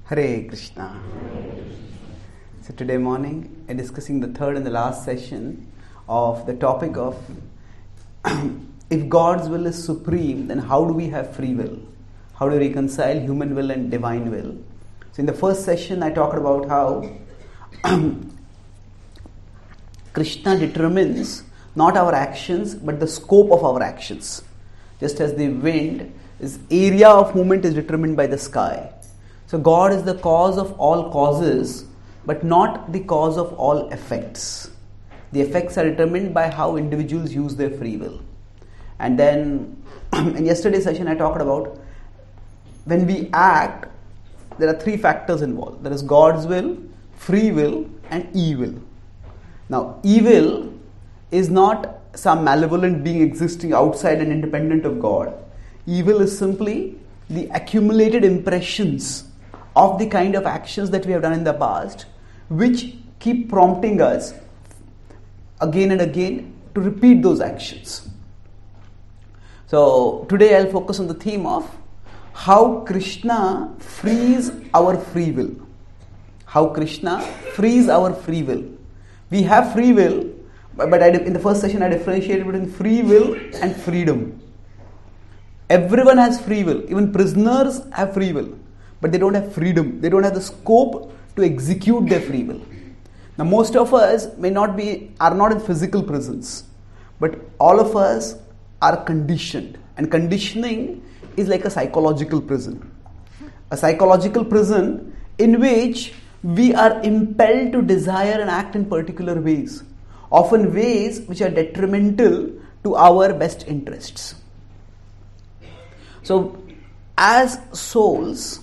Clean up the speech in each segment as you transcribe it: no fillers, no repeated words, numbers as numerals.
Hare Krishna. So today morning I'm discussing the third and the last session of the topic of if God's will is supreme, then how do we have free will? How do we reconcile human will and divine will? So in the first session I talked about how Krishna determines not our actions but the scope of our actions. Just as the wind, its area of movement is determined by the sky. So God is the cause of all causes, but not the cause of all effects. The effects are determined by how individuals use their free will. And then in yesterday's session I talked about when we act, there are three factors involved. There is God's will, free will, and evil. Now, evil is not some malevolent being existing outside and independent of God. Evil is simply the accumulated impressions of the kind of actions that we have done in the past, which keep prompting us again and again to repeat those actions. So today I'll focus on the theme of how Krishna frees our free will. How Krishna frees our free will. We have free will, but in the first session I differentiated between free will and freedom. Everyone has free will. Even prisoners have free will. But they don't have freedom. They don't have the scope to execute their free will. Now most of us are not in physical prisons. But all of us are conditioned. And conditioning is like a psychological prison. A psychological prison in which we are impelled to desire and act in particular ways. Often ways which are detrimental to our best interests. So as souls,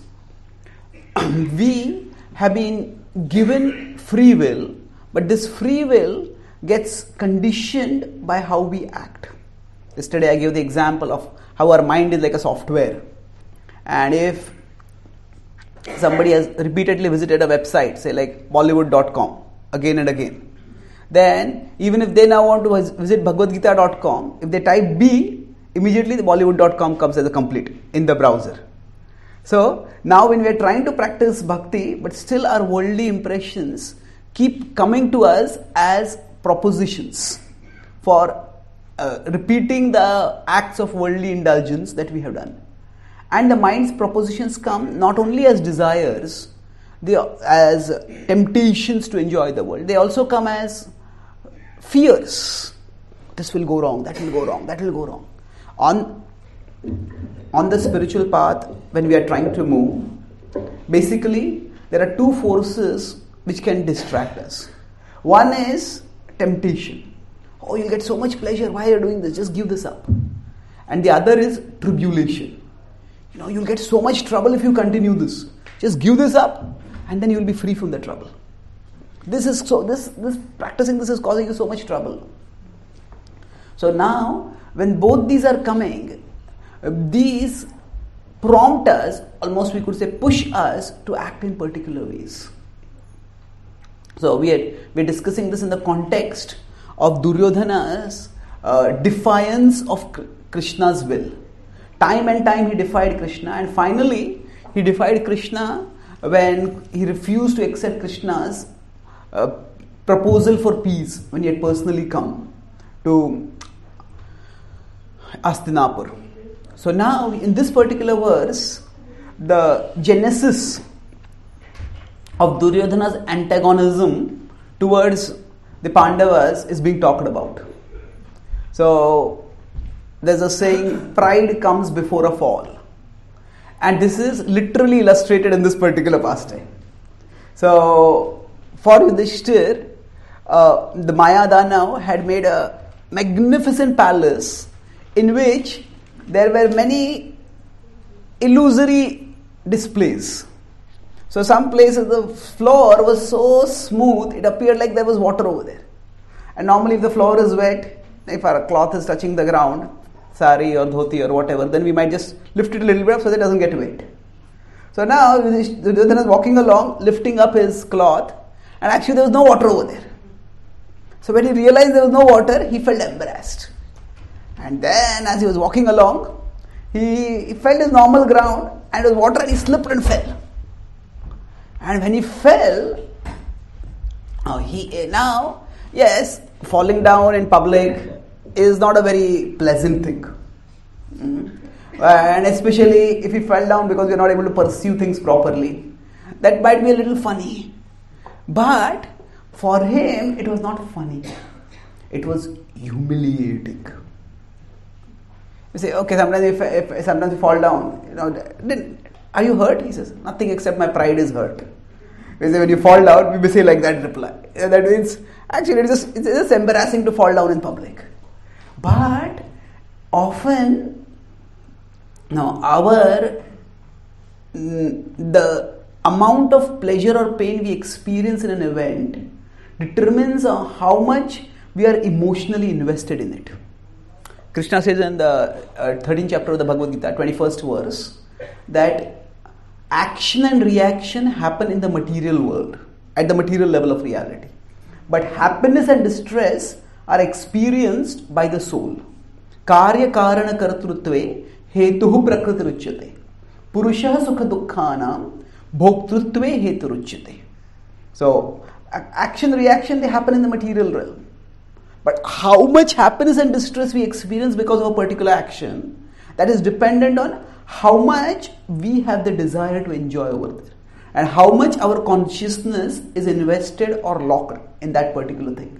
we have been given free will, but this free will gets conditioned by how we act. Yesterday I gave the example of how our mind is like a software. And if somebody has repeatedly visited a website, say like Bollywood.com, again and again, then even if they now want to visit Bhagavad-gita.com, if they type B, immediately the Bollywood.com comes as a complete in the browser. So now when we are trying to practice bhakti, but still our worldly impressions keep coming to us as propositions for repeating the acts of worldly indulgence that we have done. And the mind's propositions come not only as desires, as temptations to enjoy the world, they also come as fears. This will go wrong, that will go wrong, that will go wrong. On the spiritual path, when we are trying to move, basically there are two forces which can distract us. One is temptation. Oh, you'll get so much pleasure, why are you doing this? Just give this up. And the other is tribulation. You'll get so much trouble if you continue this. Just give this up and then you'll be free from the trouble. This practicing this is causing you so much trouble. So now, when both these are coming, these prompt us, almost we could say push us to act in particular ways. So we're discussing this in the context of Duryodhana's defiance of Krishna's will. Time and time he defied Krishna, and finally he defied Krishna when he refused to accept Krishna's proposal for peace when he had personally come to Hastinapur. So now in this particular verse, the genesis of Duryodhana's antagonism towards the Pandavas is being talked about. So there's a saying, pride comes before a fall. And this is literally illustrated in this particular pastime. So for Yudhishthir, the Maya Danav had made a magnificent palace in which there were many illusory displays. So some places the floor was so smooth, it appeared like there was water over there. And normally if the floor is wet, if our cloth is touching the ground, sari or dhoti or whatever, then we might just lift it a little bit up so that it doesn't get wet. So now Duryodhana is walking along, lifting up his cloth, and actually there was no water over there. So when he realized there was no water, he felt embarrassed. And then as he was walking along, he felt his normal ground and it was water and he slipped and fell. And when he fell, yes, falling down in public is not a very pleasant thing. And especially if he fell down because you're not able to pursue things properly, that might be a little funny. But for him, it was not funny. It was humiliating. You say, okay, sometimes you fall down. Are you hurt? He says, nothing except my pride is hurt. We say, when you fall down, we may say like that reply. That means, actually, it's just embarrassing to fall down in public. But often, the amount of pleasure or pain we experience in an event determines how much we are emotionally invested in it. Krishna says in the 13th chapter of the Bhagavad Gita, 21st verse, that action and reaction happen in the material world, at the material level of reality. But happiness and distress are experienced by the soul. Karya karana kartrutve hetuhu prakritiruchyate. Purusha sukha dukkhanam bhoktrutve heturuchyate. So, action, reaction, they happen in the material realm. But how much happiness and distress we experience because of a particular action, that is dependent on how much we have the desire to enjoy over there. And how much our consciousness is invested or locked in that particular thing.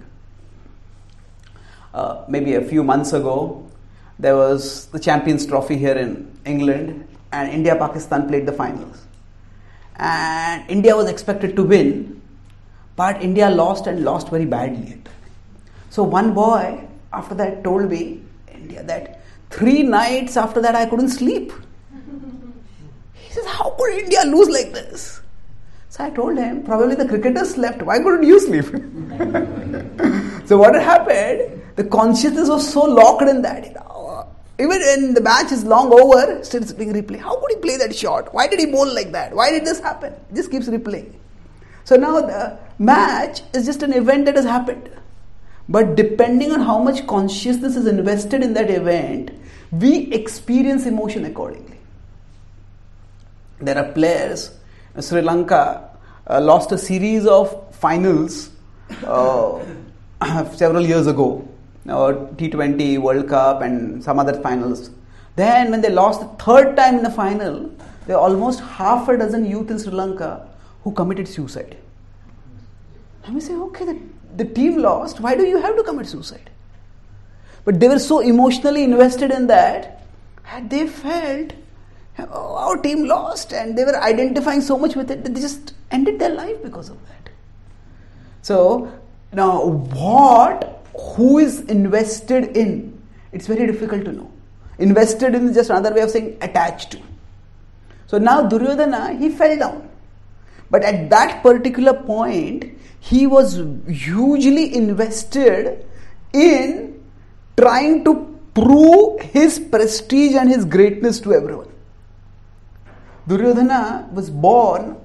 Maybe a few months ago, there was the Champions Trophy here in England, and India-Pakistan played the finals. And India was expected to win, but India lost and lost very badly. So one boy after that told me, India, that 3 nights after that I couldn't sleep. He says, how could India lose like this? So I told him, probably the cricketers slept. Why couldn't you sleep? So what had happened, the consciousness was so locked in that. Even when the match is long over, still it's being replayed. How could he play that shot? Why did he bowl like that? Why did this happen? It just keeps replaying. So now the match is just an event that has happened. But depending on how much consciousness is invested in that event, we experience emotion accordingly. There are players, Sri Lanka lost a series of finals several years ago, T20, World Cup and some other finals. Then when they lost the 3rd time in the final, there were almost half a dozen youth in Sri Lanka who committed suicide. And we say, okay, the team lost, why do you have to commit suicide? But they were so emotionally invested in that, and they felt, our team lost, and they were identifying so much with it that they just ended their life because of that. So, now who is invested in? It's very difficult to know. Invested in is just another way of saying attached to. So now Duryodhana, he fell down. But at that particular point, he was hugely invested in trying to prove his prestige and his greatness to everyone. Duryodhana was born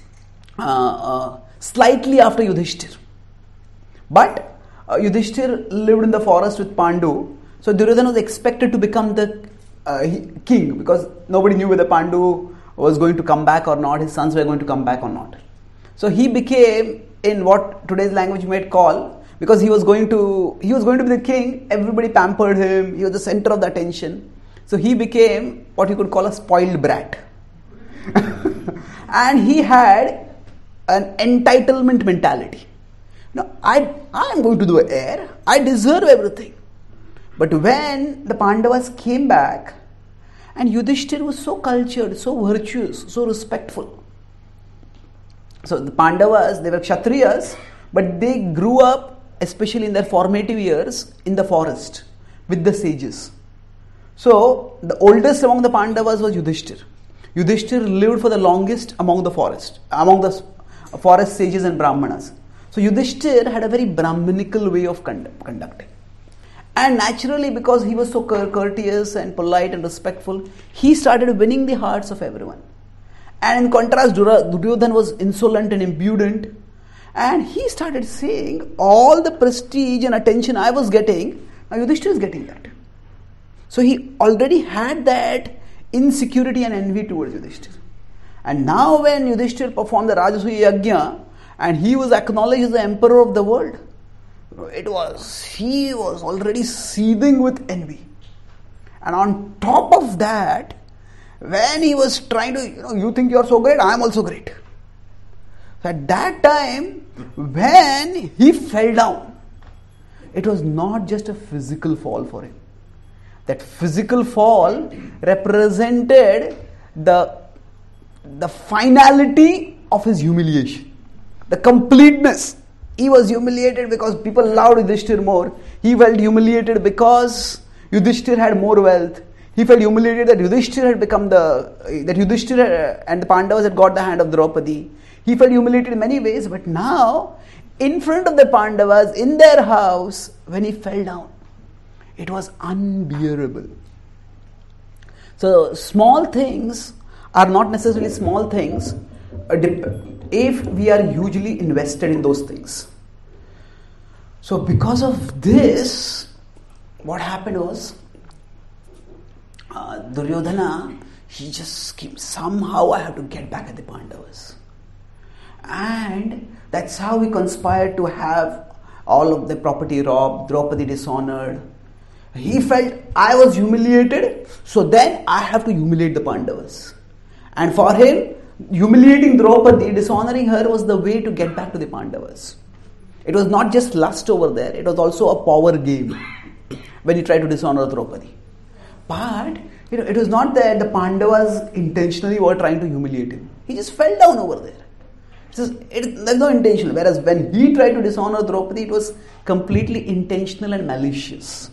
slightly after Yudhishthir. But Yudhishthir lived in the forest with Pandu. So Duryodhana was expected to become the king, because nobody knew whether Pandu was going to come back or not, his sons were going to come back or not. So he became, in what today's language you might call, because he was going to be the king, everybody pampered him, he was the center of the attention. So he became what you could call a spoiled brat. And he had an entitlement mentality. Now, I am going to do the heir, I deserve everything. But when the Pandavas came back, and Yudhishthir was so cultured, so virtuous, so respectful. So the Pandavas, they were Kshatriyas, but they grew up, especially in their formative years, in the forest with the sages. So the oldest among the Pandavas was Yudhishthir. Yudhishthir lived for the longest among the forest sages and Brahmanas. So Yudhishthir had a very Brahminical way of conducting. And naturally, because he was so courteous and polite and respectful, he started winning the hearts of everyone. And in contrast, Duryodhana was insolent and impudent. And he started saying, all the prestige and attention I was getting, now Yudhishthira is getting that. So he already had that insecurity and envy towards Yudhishthira. And now when Yudhishthira performed the Rajasuya Yajna and he was acknowledged as the emperor of the world, he was already seething with envy. And on top of that, when he was trying to, you think you are so great, I am also great. So at that time, when he fell down, it was not just a physical fall for him. That physical fall represented the finality of his humiliation, the completeness. He was humiliated because people loved Yudhishthira more. He felt humiliated because Yudhishthira had more wealth. He felt humiliated that Yudhishthira and the Pandavas had got the hand of Draupadi. He felt humiliated in many ways, but now, in front of the Pandavas, in their house, when he fell down, it was unbearable. So, small things are not necessarily small things if we are hugely invested in those things. So, because of this, what happened was, Duryodhana, he just came, somehow I have to get back at the Pandavas. And that's how we conspired to have all of the property robbed, Draupadi dishonored. He felt, I was humiliated, so then I have to humiliate the Pandavas. And for him, humiliating Draupadi, dishonoring her was the way to get back to the Pandavas. It was not just lust over there, it was also a power game when he tried to dishonor Draupadi. But, it was not that the Pandavas intentionally were trying to humiliate him. He just fell down over there. There's no intention. Whereas when he tried to dishonor Draupadi, it was completely intentional and malicious.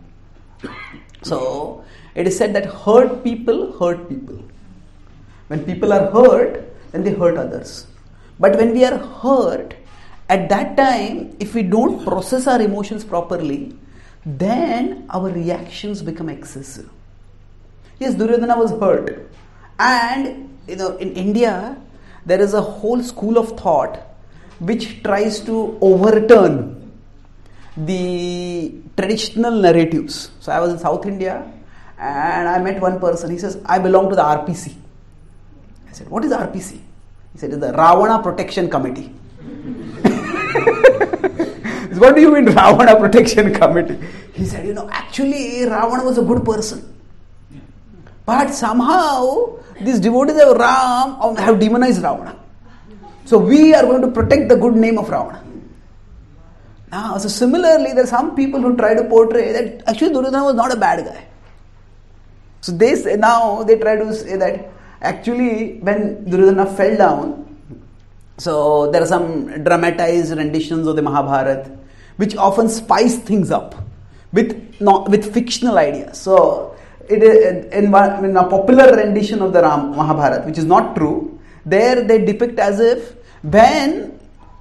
So, it is said that hurt people hurt people. When people are hurt, then they hurt others. But when we are hurt, at that time, if we don't process our emotions properly, then our reactions become excessive. Yes, Duryodhana was hurt. And, in India, there is a whole school of thought which tries to overturn the traditional narratives. So I was in South India and I met one person. He says, I belong to the RPC. I said, what is RPC? He said, it's the Ravana Protection Committee. What do you mean Ravana Protection Committee? He said, actually Ravana was a good person. But somehow these devotees of Ram have demonized Ravana. So we are going to protect the good name of Ravana. Now, so similarly, there are some people who try to portray that actually Duryodhana was not a bad guy. So they try to say that actually when Duryodhana fell down, so there are some dramatized renditions of the Mahabharata which often spice things up with fictional ideas. So it is in a popular rendition of the Mahabharata, which is not true, there they depict as if when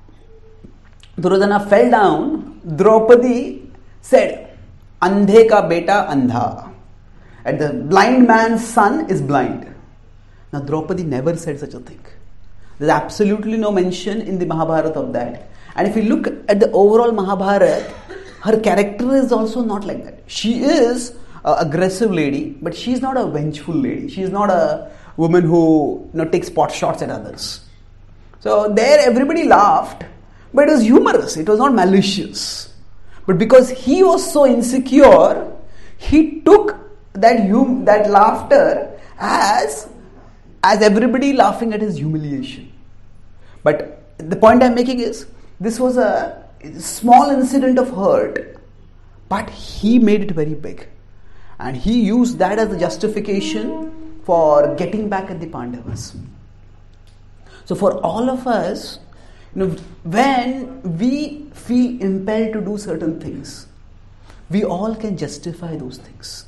Duryodhana fell down, Draupadi said, Andhe ka beta andha. And the blind man's son is blind. Now Draupadi never said such a thing. There is absolutely no mention in the Mahabharata of that. And if you look at the overall Mahabharata, her character is also not like that. She is an aggressive lady, but she is not a vengeful lady. She is not a woman who takes pot shots at others. So there everybody laughed, but it was humorous. It was not malicious. But because he was so insecure, he took that laughter as everybody laughing at his humiliation. But the point I'm making is, this was a small incident of hurt, but he made it very big. And he used that as the justification for getting back at the Pandavas. So for all of us, when we feel impelled to do certain things, we all can justify those things.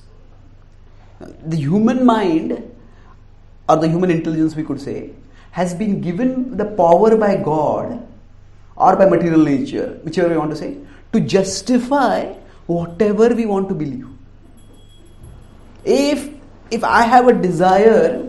The human mind, or the human intelligence we could say, has been given the power by God or by material nature, whichever we want to say, to justify whatever we want to believe. If I have a desire,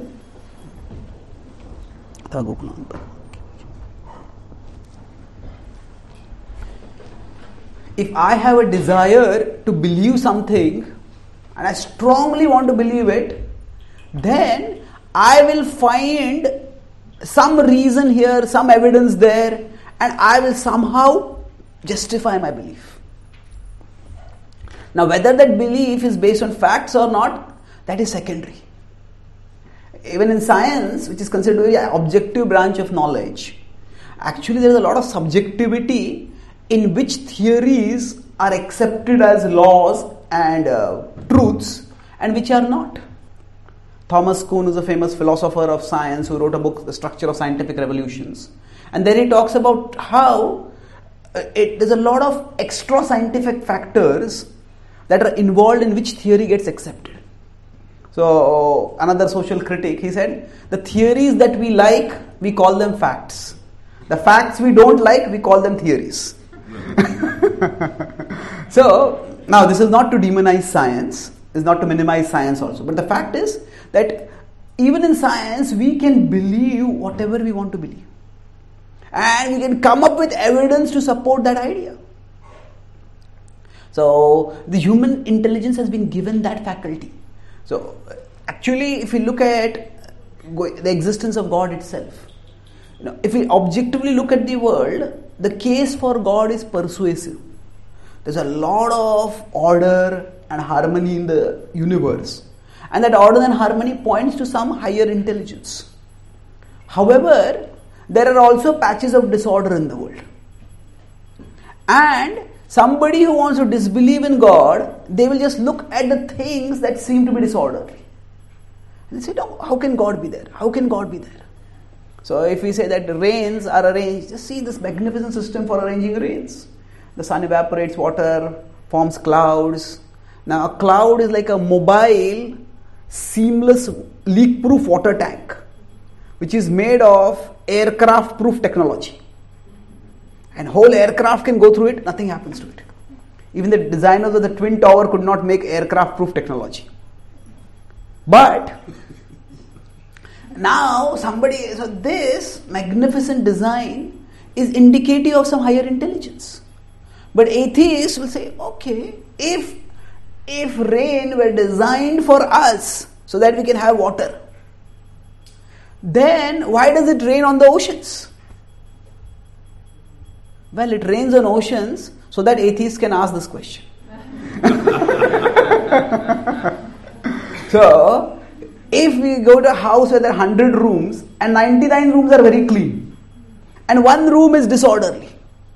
if I have a desire to believe something and I strongly want to believe it, then I will find some reason here, some evidence there, and I will somehow justify my belief. Now, whether that belief is based on facts or not, that is secondary. Even in science, which is considered an objective branch of knowledge, actually there is a lot of subjectivity in which theories are accepted as laws and truths and which are not. Thomas Kuhn is a famous philosopher of science who wrote a book, The Structure of Scientific Revolutions. And there he talks about how there's a lot of extra scientific factors that are involved in which theory gets accepted. So another social critic, he said, the theories that we like, we call them facts. The facts we don't like, we call them theories. So, now this is not to demonize science, is not to minimize science also. But the fact is that even in science, we can believe whatever we want to believe. And we can come up with evidence to support that idea. So, the human intelligence has been given that faculty. So, actually, if we look at the existence of God itself, if we objectively look at the world, the case for God is persuasive. There's a lot of order and harmony in the universe. And that order and harmony points to some higher intelligence. However, there are also patches of disorder in the world. And somebody who wants to disbelieve in God, they will just look at the things that seem to be disorderly. And they say, no, how can God be there? How can God be there? So if we say that the rains are arranged, just see this magnificent system for arranging rains. The sun evaporates water, forms clouds. Now a cloud is like a mobile, seamless, leak-proof water tank, which is made of aircraft-proof technology. And whole aircraft can go through it, nothing happens to it. Even the designers of the Twin Tower could not make aircraft-proof technology. But now so this magnificent design is indicative of some higher intelligence. But atheists will say, okay, if rain were designed for us so that we can have water, then why does it rain on the oceans? Well, it rains on oceans so that atheists can ask this question. So, if we go to a house where there are 100 rooms and 99 rooms are very clean and one room is disorderly,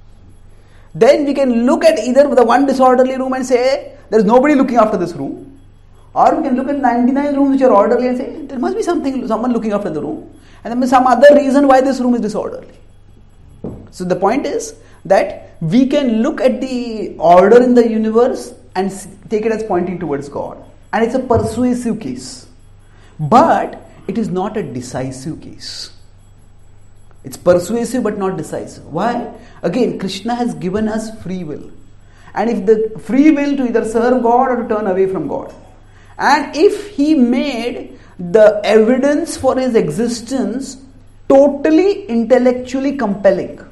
then we can look at either the one disorderly room and say, there is nobody looking after this room. Or we can look at 99 rooms which are orderly and say, there must be someone looking after the room. And there must be some other reason why this room is disorderly. So the point is that we can look at the order in the universe and take it as pointing towards God. And it's a persuasive case. But it is not a decisive case. It's persuasive but not decisive. Why? Again, Krishna has given us free will. And if the free will to either serve God or to turn away from God. And if he made the evidence for his existence totally intellectually compelling,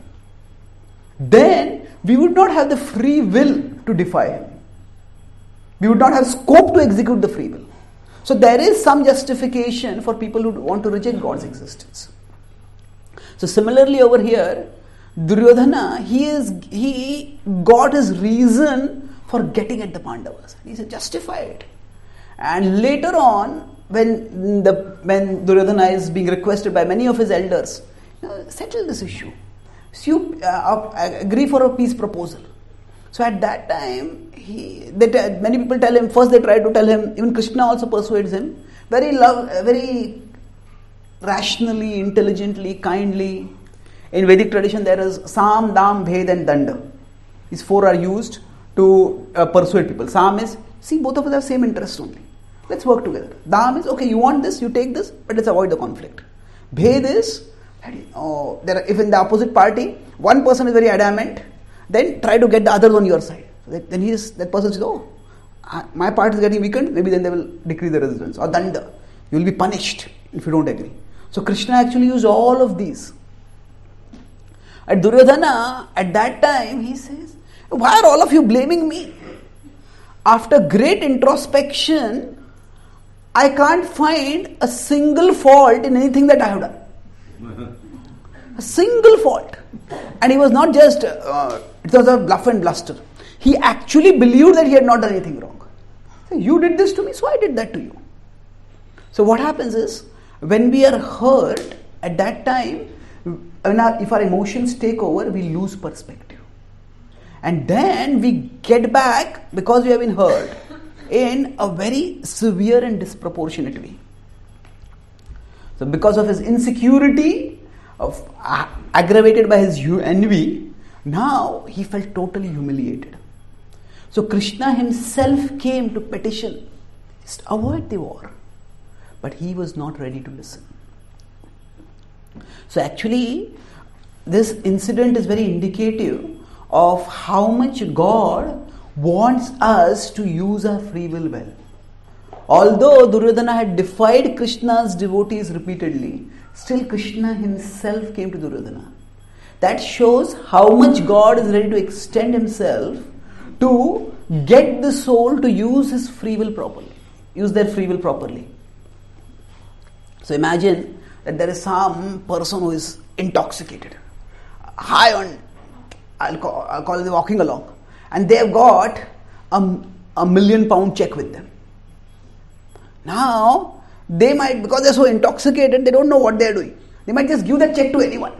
then we would not have the free will to defy him. We would not have scope to execute the free will. So there is some justification for people who want to reject God's existence. So similarly over here, Duryodhana, he got his reason for getting at the Pandavas. He said, justify it. And later on, when Duryodhana is being requested by many of his elders, settle this issue. So you agree for a peace proposal. So at that time, many people tell him, first they try to tell him, even Krishna also persuades him, very rationally, intelligently, kindly. In Vedic tradition, there is Sam, Dam, Bhed and Danda. These four are used to persuade people. Sam is, see, both of us have same interest only. Let's work together. Dam is, okay, you want this, you take this, but let's avoid the conflict. Bhed is, if in the opposite party, one person is very adamant, then try to get the others on your side. Then that person says, my part is getting weakened, maybe then they will decrease the resistance. Or Danda, you will be punished if you don't agree. So Krishna actually used all of these. At Duryodhana, at that time, he says, why are all of you blaming me? After great introspection, I can't find a single fault in anything that I have done. A single fault. And he was not just, it was a bluff and bluster. He actually believed that he had not done anything wrong. You did this to me, so I did that to you. So what happens is, when we are hurt, at that time, if our emotions take over, we lose perspective. And then we get back, because we have been hurt, in a very severe and disproportionate way. So because of his insecurity, aggravated by his envy, now he felt totally humiliated. So Krishna himself came to petition, just avoid the war. But he was not ready to listen. So actually, this incident is very indicative of how much God wants us to use our free will well. Although Duryodhana had defied Krishna's devotees repeatedly, still Krishna himself came to Duryodhana. That shows how much God is ready to extend himself to get the soul to use his free will properly, use their free will properly. So imagine that there is some person who is intoxicated, high on, I'll call it walking along, and they have got a £1 million check with them. Now, they might, because they're so intoxicated, they don't know what they're doing. They might just give that check to anyone.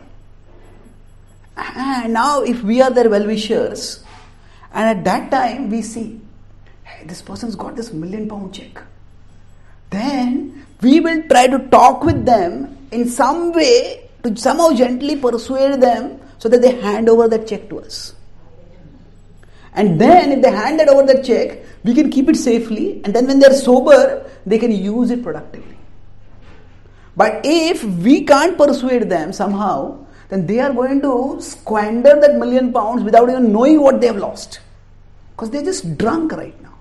And now, if we are their well-wishers, and at that time we see, hey, this person's got this £1 million check, then we will try to talk with them in some way to somehow gently persuade them so that they hand over that check to us. And then if they handed over that check, we can keep it safely, and then when they're sober, they can use it productively. But if we can't persuade them somehow, then they are going to squander that £1 million without even knowing what they have lost. Because they're just drunk right now.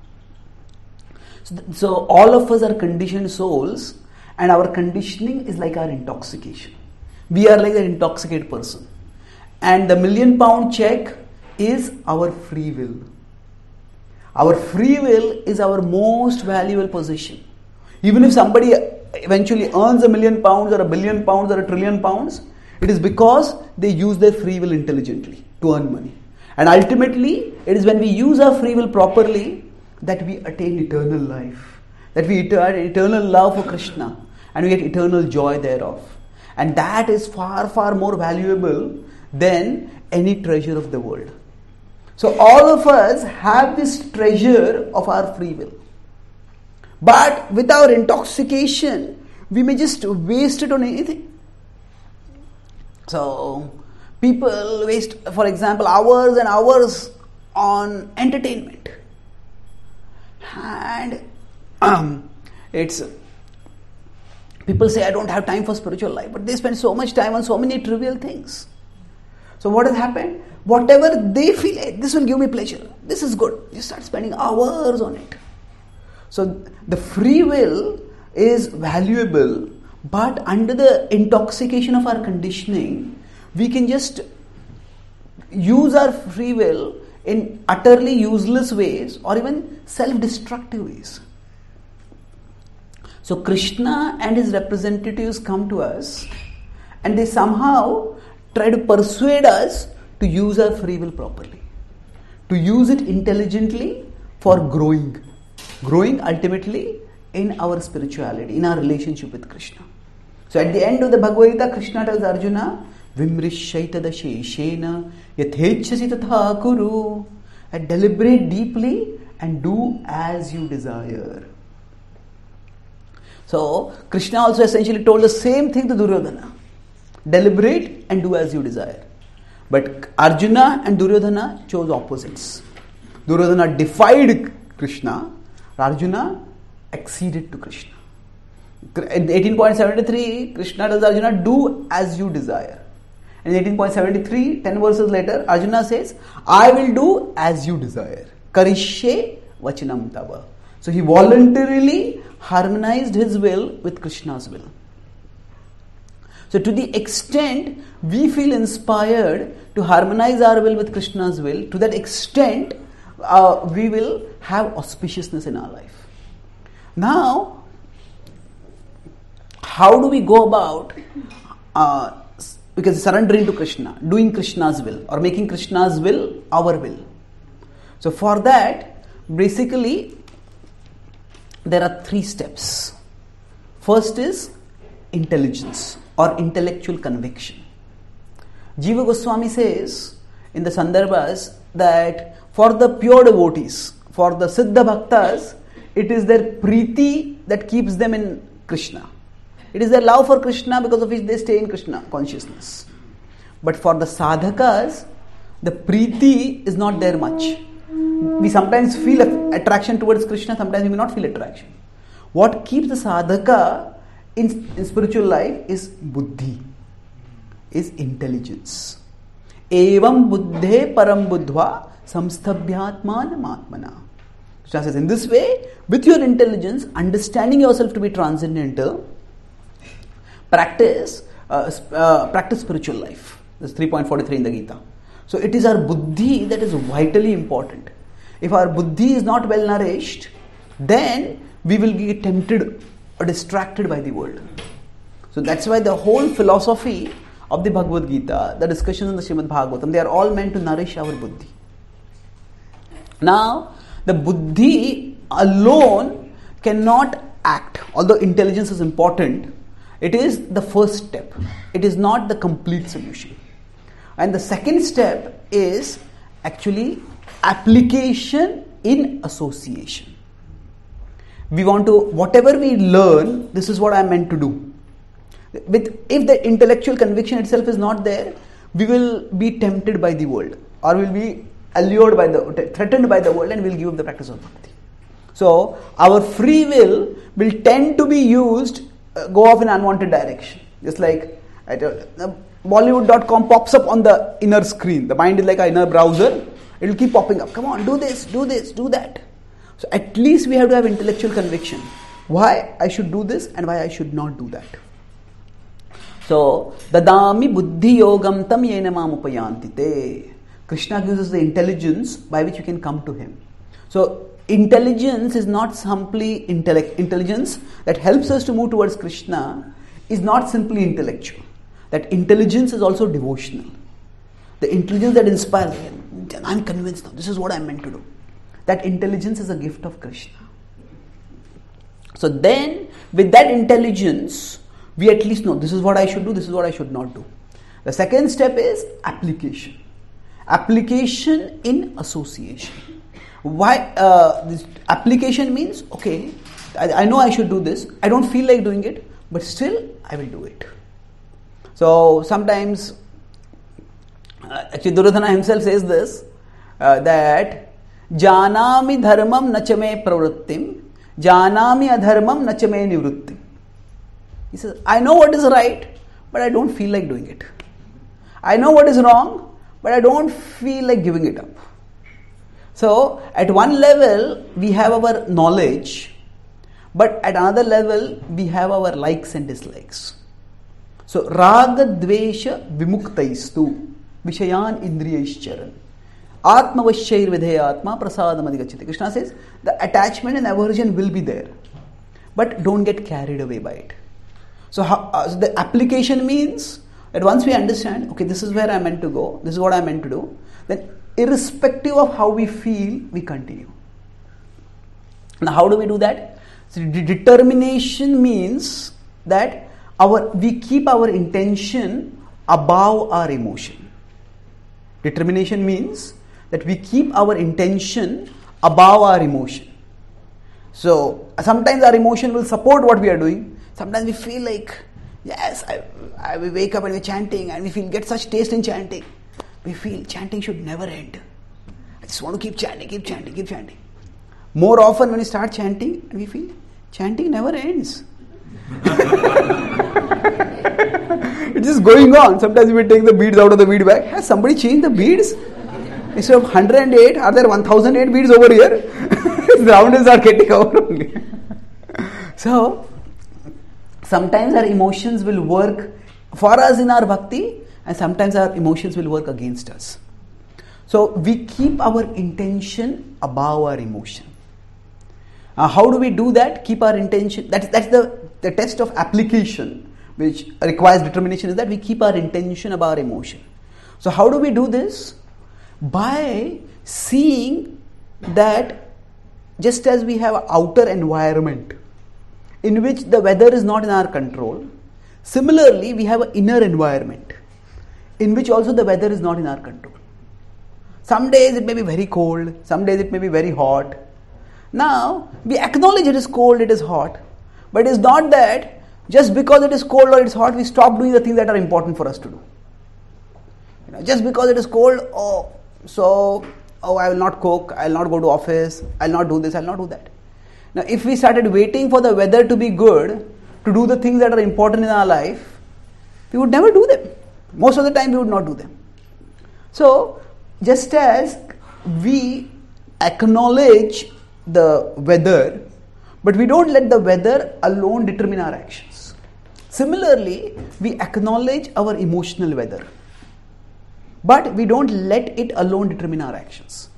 So all of us are conditioned souls, and our conditioning is like our intoxication. We are like that intoxicated person. And the £1 million check is our free will. Our free will is our most valuable possession. Even if somebody eventually earns £1 million or £1 billion or £1 trillion, it is because they use their free will intelligently to earn money. And ultimately, it is when we use our free will properly that we attain eternal life, that we attain eternal love for Krishna, and we get eternal joy thereof. And that is far, far more valuable than any treasure of the world. So all of us have this treasure of our free will. But with our intoxication, we may just waste it on anything. So people waste, for example, hours and hours on entertainment. And it's, people say, I don't have time for spiritual life, but they spend so much time on so many trivial things. So what has happened? Whatever they feel, hey, this will give me pleasure, this is good, you start spending hours on it. So the free will is valuable, but under the intoxication of our conditioning, we can just use our free will in utterly useless ways or even self-destructive ways. So Krishna and his representatives come to us and they somehow try to persuade us to use our free will properly, to use it intelligently for growing ultimately in our spirituality, in our relationship with Krishna. So at the end of the Bhagavad Gita, Krishna tells Arjuna, Vimrishyaitad sheshena yathechasi tatha kuru, and deliberate deeply and do as you desire. So Krishna also essentially told the same thing to Duryodhana. Deliberate and do as you desire. But Arjuna and Duryodhana chose opposites. Duryodhana defied Krishna, Arjuna acceded to Krishna. In 18.73, Krishna tells Arjuna, do as you desire. In 18.73, 10 verses later, Arjuna says, I will do as you desire. Karishye vachanam tava. So he voluntarily harmonized his will with Krishna's will. So to the extent we feel inspired to harmonize our will with Krishna's will, to that extent we will have auspiciousness in our life. Now, how do we go about because surrendering to Krishna, doing Krishna's will, or making Krishna's will our will. So for that, basically, there are 3 steps. First is intelligence or intellectual conviction. Jiva Goswami says in the Sandarbhas that for the pure devotees, for the Siddha Bhaktas, it is their preeti that keeps them in Krishna. It is their love for Krishna because of which they stay in Krishna consciousness. But for the sadhakas, the preeti is not there much. We sometimes feel attraction towards Krishna, sometimes we may not feel attraction. What keeps the sadhaka in spiritual life is buddhi, is intelligence. Evam buddhe param buddhva samstabhyatmanam atmana. Krishna says, in this way, with your intelligence, understanding yourself to be transcendental, practice spiritual life. This is 3.43 in the Gita. So it is our buddhi that is vitally important. If our buddhi is not well nourished, then we will be tempted or distracted by the world. So that's why the whole philosophy of the Bhagavad Gita, the discussions in the Srimad Bhagavatam, they are all meant to nourish our buddhi. Now, the buddhi alone cannot act. Although intelligence is important, it is the first step. It is not the complete solution. And the second step is actually application in association. We want to, whatever we learn, this is what I am meant to do. If the intellectual conviction itself is not there, we will be tempted by the world, or will be allured by threatened by the world, and will give up the practice of bhakti. So our free will tend to be used, go off in unwanted direction. Just like Bollywood.com pops up on the inner screen. The mind is like an inner browser. It will keep popping up. Come on, do this, do that. So at least we have to have intellectual conviction. Why I should do this and why I should not do that. So, dadami buddhi yogam tam yena mam upayanti te. Krishna gives us the intelligence by which we can come to him. So, intelligence is not simply intelligence that helps us to move towards Krishna is not simply intellectual. That intelligence is also devotional. The intelligence that inspires, I'm convinced now, this is what I'm meant to do. That intelligence is a gift of Krishna. So then, with that intelligence, we at least know this is what I should do, this is what I should not do. The second step is application. Application in association. Why? This application means, okay, I know I should do this, I don't feel like doing it, but still I will do it. So sometimes, actually Duryodhana himself says this, that Janami dharmam nachame pravrittim, janami adharmam nachame nivrittim. He says, I know what is right, but I don't feel like doing it. I know what is wrong, but I don't feel like giving it up. So, at one level, we have our knowledge, but at another level, we have our likes and dislikes. So, raga dvesha vimuktaistu vishayan indriyaischaran atmavashyair vidheyatma prasadam adhigachyate. Krishna says, the attachment and aversion will be there, but don't get carried away by it. So, so the application means that once we understand, okay, this is where I'm meant to go, this is what I'm meant to do, then irrespective of how we feel, we continue. Now, how do we do that? So, determination means that we keep our intention above our emotion. Determination means that we keep our intention above our emotion. So, sometimes our emotion will support what we are doing. Sometimes we feel like, yes, we wake up and we're chanting and we get such taste in chanting. We feel chanting should never end. I just want to keep chanting. More often when we start chanting, we feel chanting never ends. It's just going on. Sometimes we take the beads out of the bead bag. Has somebody changed the beads? Instead of 108, are there 1008 beads over here? The rounders are getting over only. So, sometimes our emotions will work for us in our bhakti, and sometimes our emotions will work against us. So, we keep our intention above our emotion. How do we do that? Keep our intention. That's the test of application. which requires determination, is that we keep our intention about our emotion. So how do we do this? By seeing that just as we have an outer environment in which the weather is not in our control, similarly we have an inner environment in which also the weather is not in our control. Some days it may be very cold, some days it may be very hot. Now, we acknowledge it is cold, it is hot, but it is not that just because it is cold or it is hot, we stop doing the things that are important for us to do. Just because it is cold, I will not cook, I will not go to office, I will not do this, I will not do that. Now, if we started waiting for the weather to be good to do the things that are important in our life, we would never do them. Most of the time, we would not do them. So, just as we acknowledge the weather, but we don't let the weather alone determine our actions. Similarly, we acknowledge our emotional weather, but we don't let it alone determine our actions.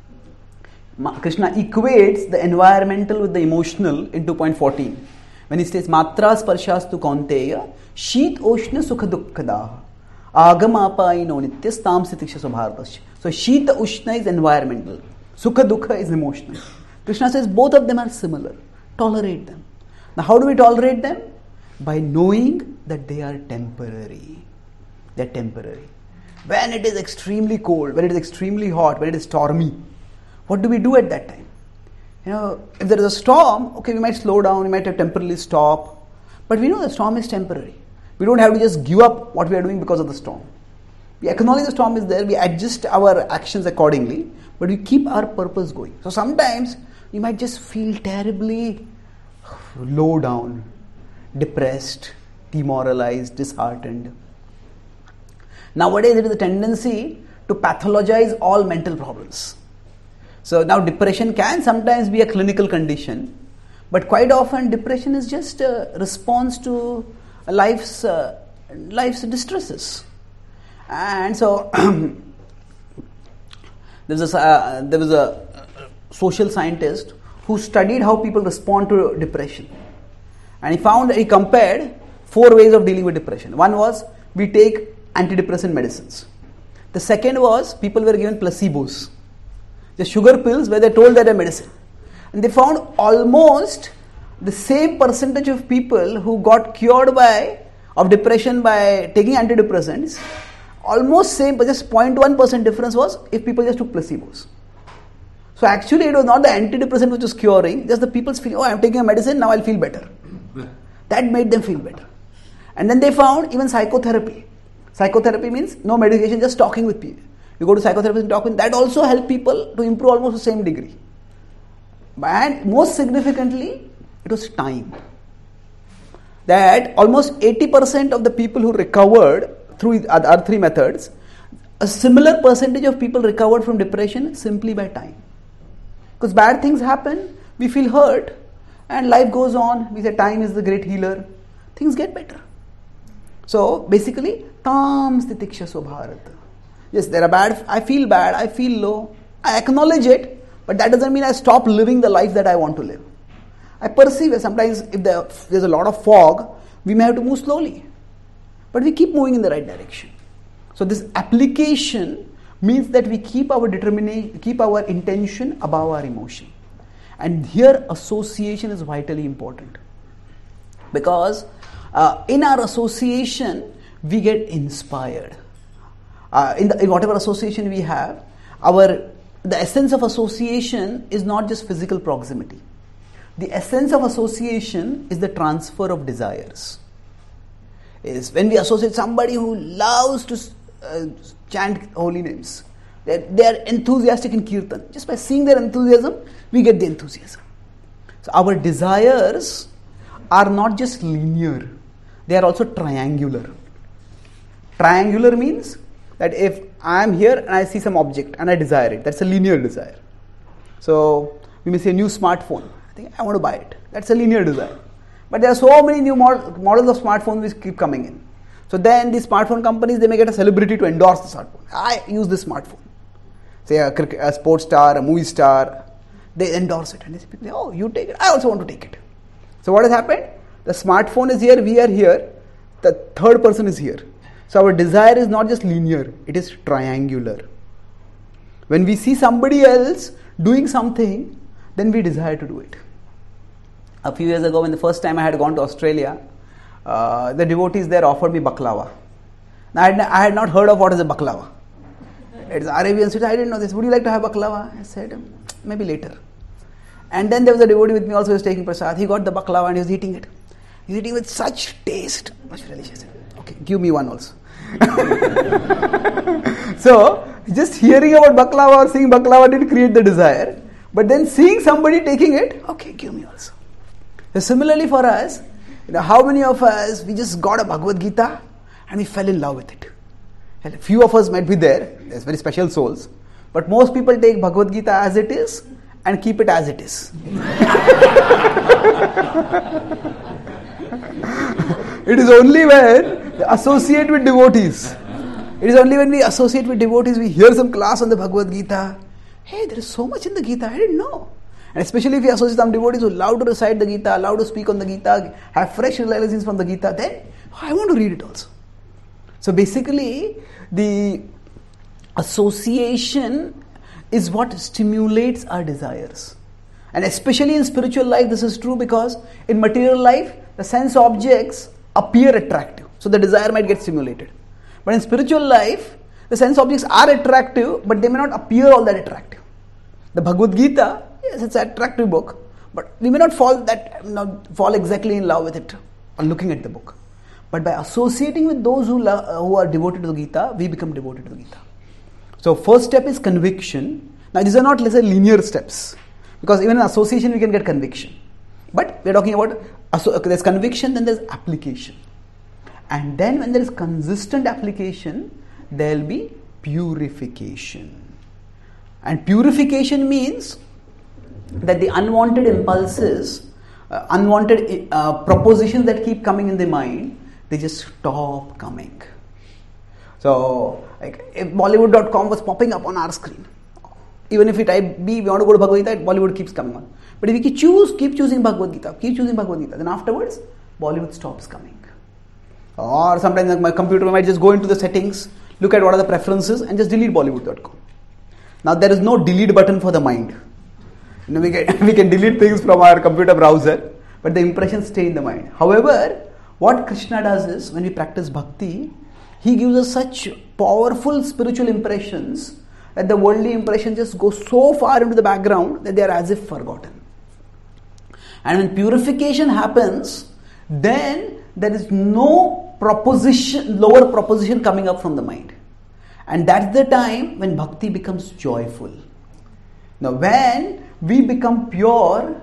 Krishna equates the environmental with the emotional in 2.14 when he says Matra Sparshas tu Kaunteya Sheet Oshna Sukha Dukkadaha Agamapaino Nityas Tam Sitiksha Subharatasya. So Sheeta Ushna is environmental, Sukha Dukkha is emotional. Krishna says both of them are similar. Tolerate them. Now how do we tolerate them? By knowing that they are temporary. They are temporary. When it is extremely cold, when it is extremely hot, when it is stormy, what do we do at that time? If there is a storm, okay, we might slow down, we might have temporarily stop, but we know the storm is temporary. We don't have to just give up what we are doing because of the storm. We acknowledge the storm is there, we adjust our actions accordingly, but we keep our purpose going. So sometimes you might just feel terribly low down, depressed, demoralized, disheartened. Nowadays it is a tendency to pathologize all mental problems. So now depression can sometimes be a clinical condition, but quite often depression is just a response to life's distresses. And so there was a social scientist who studied how people respond to depression, and he compared 4 ways of dealing with depression. One was we take antidepressant medicines. The second was people were given placebos, the sugar pills where they told that a medicine, and they found almost the same percentage of people who got cured of depression by taking antidepressants. Almost same, but just 0.1% difference was if people just took placebos. So actually it was not the antidepressant which was curing, just the people's feeling, I am taking a medicine, now I'll feel better. That made them feel better. And then they found even psychotherapy. Psychotherapy means no medication, just talking with people. You go to psychotherapist and talk with them, that also helped people to improve almost the same degree. And most significantly, it was time. That almost 80% of the people who recovered through our 3 methods, a similar percentage of people recovered from depression simply by time. Because bad things happen, we feel hurt, and life goes on. We say time is the great healer. Things get better. So basically, tam stitiksha subharata. Yes, there are bad, I feel low, I acknowledge it, but that doesn't mean I stop living the life that I want to live. I perceive it. Sometimes if there's a lot of fog, we may have to move slowly, but we keep moving in the right direction. So this application means that we keep our determination, keep our intention above our emotion. And here association is vitally important, because in our association we get inspired. In whatever association we have, the essence of association is not just physical proximity. The essence of association is the transfer of desires. Is when we associate somebody who loves to chant holy names, they are enthusiastic in kirtan. Just by seeing their enthusiasm, we get the enthusiasm. So our desires are not just linear, they are also triangular. Triangular means that if I am here and I see some object and I desire it, that's a linear desire. So we may say new smartphone, I think I want to buy it. That's a linear desire. But there are so many new models of smartphones which keep coming in. So then these smartphone companies, they may get a celebrity to endorse the smartphone. I use this smartphone. Say a sports star, a movie star, they endorse it. And these people say, oh, you take it, I also want to take it. So what has happened? The smartphone is here, we are here. the third person is here. So our desire is not just linear, it is triangular. When we see somebody else doing something, then we desire to do it. A few years ago, when the first time I had gone to Australia, the devotees there offered me baklava. Now, I had not heard of what is a baklava. It's Arabian sweet. I didn't know this. Would you like to have baklava? I said, maybe later. And then there was a devotee with me also who was taking prasad. He got the baklava and he was eating it. He was eating with such taste. Much delicious. Okay, give me one also. So, just hearing about baklava or seeing baklava didn't create the desire. But then seeing somebody taking it, okay, give me also. So similarly for us, how many of us, we just got a Bhagavad Gita and we fell in love with it. And a few of us might be there's very special souls. But most people take Bhagavad Gita as it is and keep it as it is. It is only when we associate with devotees. It is only when we associate with devotees, we hear some class on the Bhagavad Gita. Hey, there is so much in the Gita, I didn't know. And especially if you associate some devotees who love to recite the Gita, love to speak on the Gita, have fresh realizations from the Gita, then I want to read it also. So basically, the association is what stimulates our desires. And especially in spiritual life, this is true because in material life, the sense objects appear attractive. So the desire might get stimulated. But in spiritual life, the sense objects are attractive, but they may not appear all that attractive. The Bhagavad Gita, yes, it's an attractive book, but we may not fall exactly in love with it on looking at the book. But by associating with those who are devoted to the Gita, we become devoted to the Gita. So first step is conviction. Now these are not, let's say, linear steps, because even in association we can get conviction. But we're talking about, there's conviction, then there's application. And then when there is consistent application, there will be purification. And purification means that the unwanted impulses, unwanted propositions that keep coming in the mind, they just stop coming. So, like if Bollywood.com was popping up on our screen, even if we type B, we want to go to Bhagavad Gita, Bollywood keeps coming on. But if we keep choosing Bhagavad Gita, then afterwards, Bollywood stops coming. Or sometimes my computer might just go into the settings, look at what are the preferences and just delete Bollywood.com. Now there is no delete button for the mind. We can delete things from our computer browser, but the impressions stay in the mind. However, what Krishna does is, when we practice bhakti, he gives us such powerful spiritual impressions that the worldly impressions just go so far into the background that they are as if forgotten. And when purification happens, then there is no lower proposition coming up from the mind. And that's the time when bhakti becomes joyful. Now when we become pure,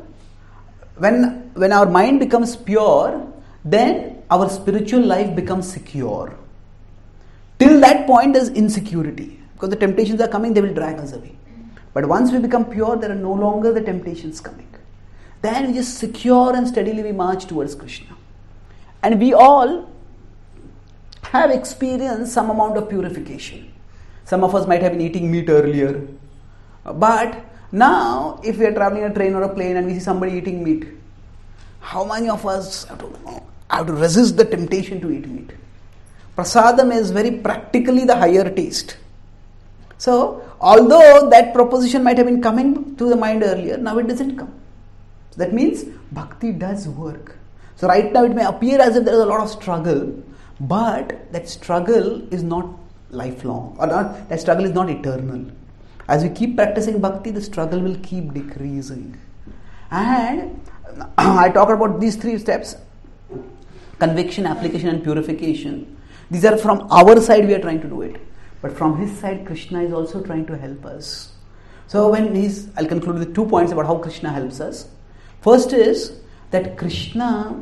when our mind becomes pure, then our spiritual life becomes secure. Till that point there's insecurity, because the temptations are coming, they will drag us away. But once we become pure, there are no longer the temptations coming. Then we just secure and steadily we march towards Krishna. And we all have experienced some amount of purification. Some of us might have been eating meat earlier. But now, if we are traveling in a train or a plane and we see somebody eating meat, how many of us have to resist the temptation to eat meat? Prasadam is very practically the higher taste. So, although that proposition might have been coming to the mind earlier, now it doesn't come. So that means bhakti does work. So right now it may appear as if there is a lot of struggle, but that struggle is not lifelong, or not, that struggle is not eternal. As we keep practicing bhakti, the struggle will keep decreasing. And I talk about these three steps: conviction, application and purification. These are from our side, we are trying to do it. But from his side, Krishna is also trying to help us. So I'll conclude with 2 points about how Krishna helps us. First is that Krishna,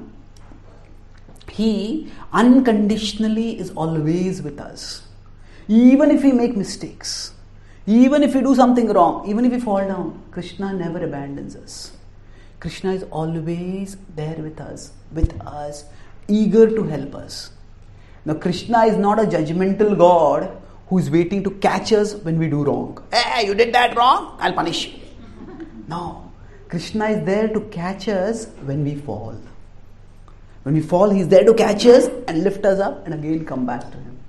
he unconditionally is always with us. Even if we make mistakes, even if we do something wrong, even if we fall down, Krishna never abandons us. Krishna is always there with us, eager to help us. Now, Krishna is not a judgmental God who is waiting to catch us when we do wrong. Hey, you did that wrong, I'll punish you. No, Krishna is there to catch us when we fall. When we fall, He is there to catch us and lift us up and again come back to Him.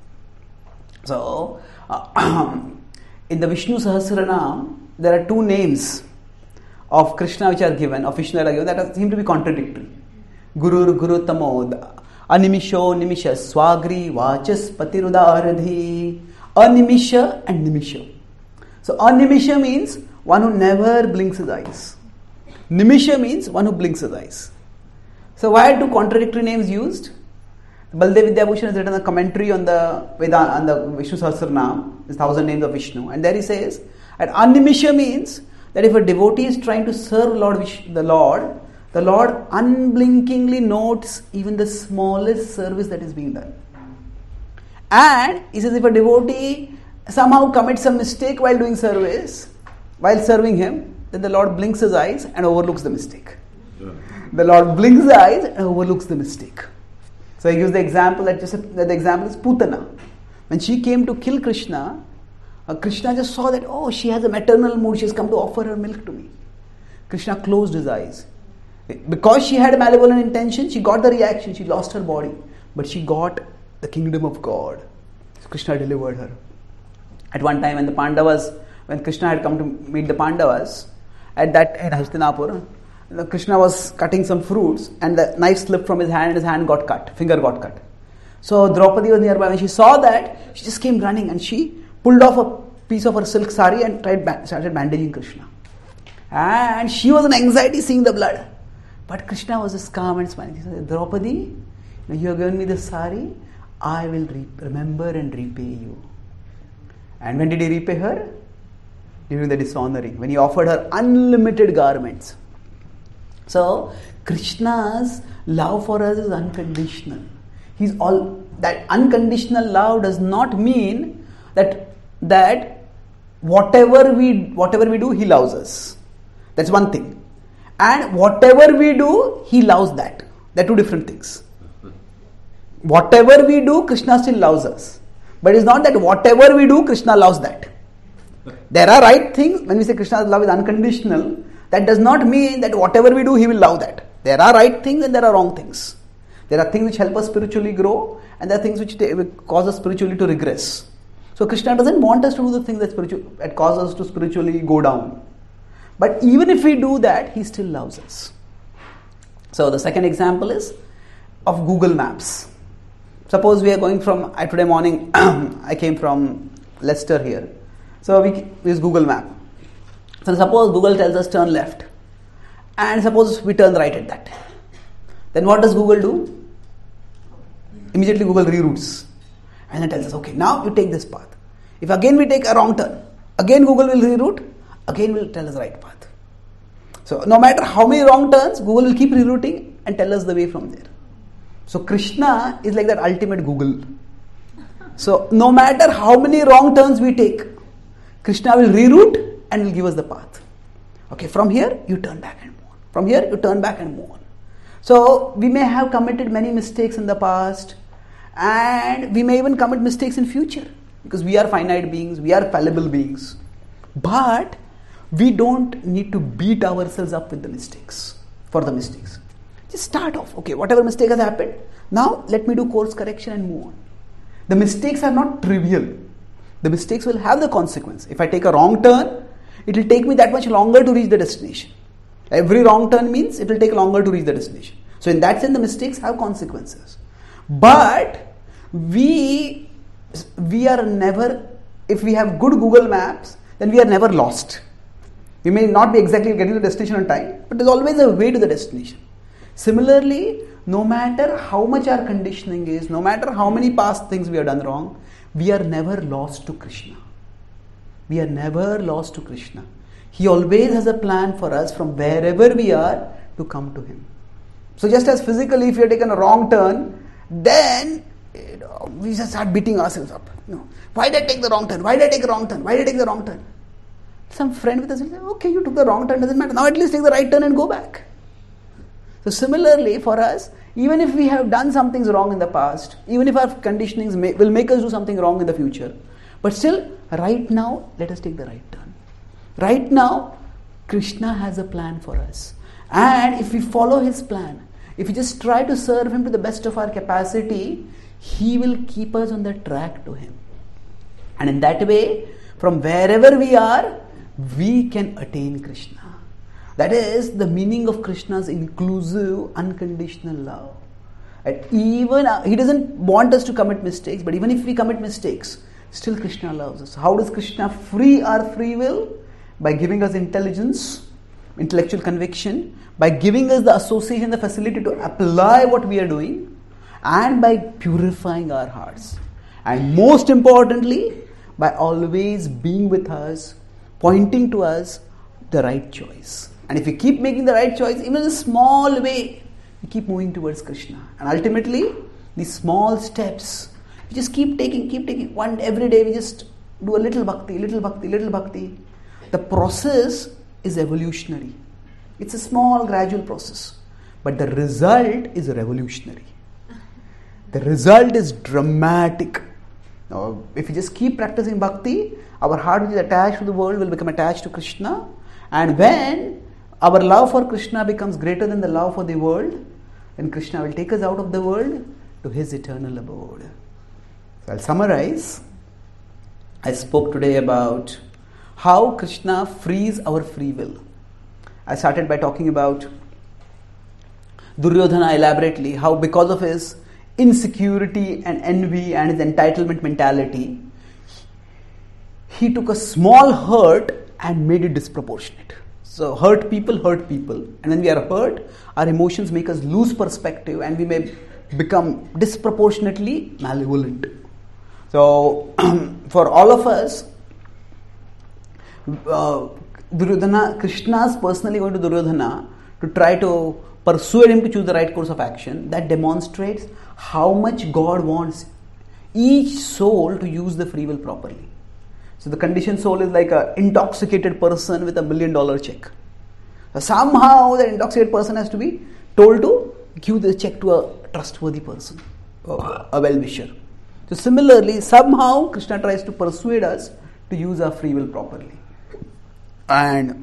So, in the Vishnu Sahasranam, there are two names of Krishna which are given, of Vishnu are given, that seem to be contradictory. Gurur Guru Tamod, Animisho Nimisha, Swagri Vachas Patirudaradhi, Animisha and Nimisha. So Animisha means one who never blinks his eyes. Nimisha means one who blinks his eyes. So why are two contradictory names used? Baldev Vidyabhushan has written a commentary on the Vedanta, on the Vishnu Sahasranam, the 1000 names of Vishnu, and there he says that Animisha means that if a devotee is trying to serve the Lord unblinkingly notes even the smallest service that is being done. And he says if a devotee somehow commits a mistake while doing service, while serving Him, then the Lord blinks His eyes and overlooks the mistake. The Lord blinks His eyes and overlooks the mistake. So he gives the example that the example is Putana. When she came to kill Krishna, Krishna just saw that, oh, she has a maternal mood, she has come to offer her milk to me. Krishna closed his eyes. Because she had a malevolent intention, she got the reaction, she lost her body. But she got the kingdom of God. So Krishna delivered her. At one time when Krishna had come to meet the Pandavas, in Hastinapur, Krishna was cutting some fruits and the knife slipped from his hand and his hand got cut, finger got cut. So Draupadi was nearby. When she saw that, she just came running and she pulled off a piece of her silk sari and started bandaging Krishna. And she was in anxiety seeing the blood. But Krishna was just calm and smiling. He said, Draupadi, you have given me the sari, I will remember and repay you. And when did he repay her? During the dishonoring, when he offered her unlimited garments. So, Krishna's love for us is unconditional. That unconditional love does not mean that whatever we do, He loves us. That's one thing. And whatever we do, He loves that. They're two different things. Whatever we do, Krishna still loves us. But it's not that whatever we do, Krishna loves that. There are right things. When we say Krishna's love is unconditional, that does not mean that whatever we do, He will love that. There are right things and there are wrong things. There are things which help us spiritually grow and there are things which cause us spiritually to regress. So Krishna doesn't want us to do the things that cause us to spiritually go down. But even if we do that, He still loves us. So the second example is of Google Maps. Suppose we are going from, today morning, I came from Leicester here. So we use Google Map. So suppose Google tells us turn left. And suppose we turn right at that. Then what does Google do? Immediately Google reroutes. And then tells us, okay, now you take this path. If again we take a wrong turn, again Google will reroute, again will tell us right path. So no matter how many wrong turns, Google will keep rerouting and tell us the way from there. So Krishna is like that ultimate Google. So no matter how many wrong turns we take, Krishna will reroute and will give us the path. Okay, from here you turn back and move on. From here you turn back and move on. So we may have committed many mistakes in the past and we may even commit mistakes in future because we are finite beings, we are fallible beings. But we don't need to beat ourselves up with the mistakes, for the mistakes. Just start off. Okay, whatever mistake has happened, now let me do course correction and move on. The mistakes are not trivial. The mistakes will have the consequence. If I take a wrong turn, it will take me that much longer to reach the destination. Every wrong turn means it will take longer to reach the destination. So in that sense, the mistakes have consequences. But we are never, if we have good Google Maps, then we are never lost. We may not be exactly getting to the destination on time, but there's always a way to the destination. Similarly, no matter how much our conditioning is, no matter how many past things we have done wrong, we are never lost to Krishna. We are never lost to Krishna. He always has a plan for us from wherever we are to come to Him. So just as physically, if you have taken a wrong turn, then we just start beating ourselves up. Why did I take the wrong turn? Why did I take the wrong turn? Why did I take the wrong turn? Some friend with us will say, okay, you took the wrong turn, doesn't matter. Now at least take the right turn and go back. So similarly for us, even if we have done some things wrong in the past, even if our conditionings will make us do something wrong in the future, but still, right now, let us take the right turn. Right now, Krishna has a plan for us. And if we follow His plan, if we just try to serve Him to the best of our capacity, He will keep us on the track to Him. And in that way, from wherever we are, we can attain Krishna. That is the meaning of Krishna's inclusive, unconditional love. And even He doesn't want us to commit mistakes, but even if we commit mistakes, still Krishna loves us. How does Krishna free our free will? By giving us intelligence, intellectual conviction, by giving us the association, the facility to apply what we are doing, and by purifying our hearts. And most importantly, by always being with us, pointing to us the right choice. And if we keep making the right choice, even in a small way, we keep moving towards Krishna. And ultimately, these small steps, we just keep taking one every day. We just do a little bhakti. The process is evolutionary. It's a small, gradual process. But the result is revolutionary. The result is dramatic. Now, if we just keep practicing bhakti, our heart which is attached to the world will become attached to Krishna. And when our love for Krishna becomes greater than the love for the world, then Krishna will take us out of the world to His eternal abode. So I'll summarize. I spoke today about how Krishna frees our free will. I started by talking about Duryodhana elaborately, how because of his insecurity and envy and his entitlement mentality, he took a small hurt and made it disproportionate. So hurt people. And when we are hurt, our emotions make us lose perspective and we may become disproportionately malevolent. So for all of us, Krishna is personally going to Duryodhana to try to persuade him to choose the right course of action. That demonstrates how much God wants each soul to use the free will properly. So the conditioned soul is like an intoxicated person with $1 million check. So somehow the intoxicated person has to be told to give the check to a trustworthy person, a well-wisher. So similarly, somehow Krishna tries to persuade us to use our free will properly. And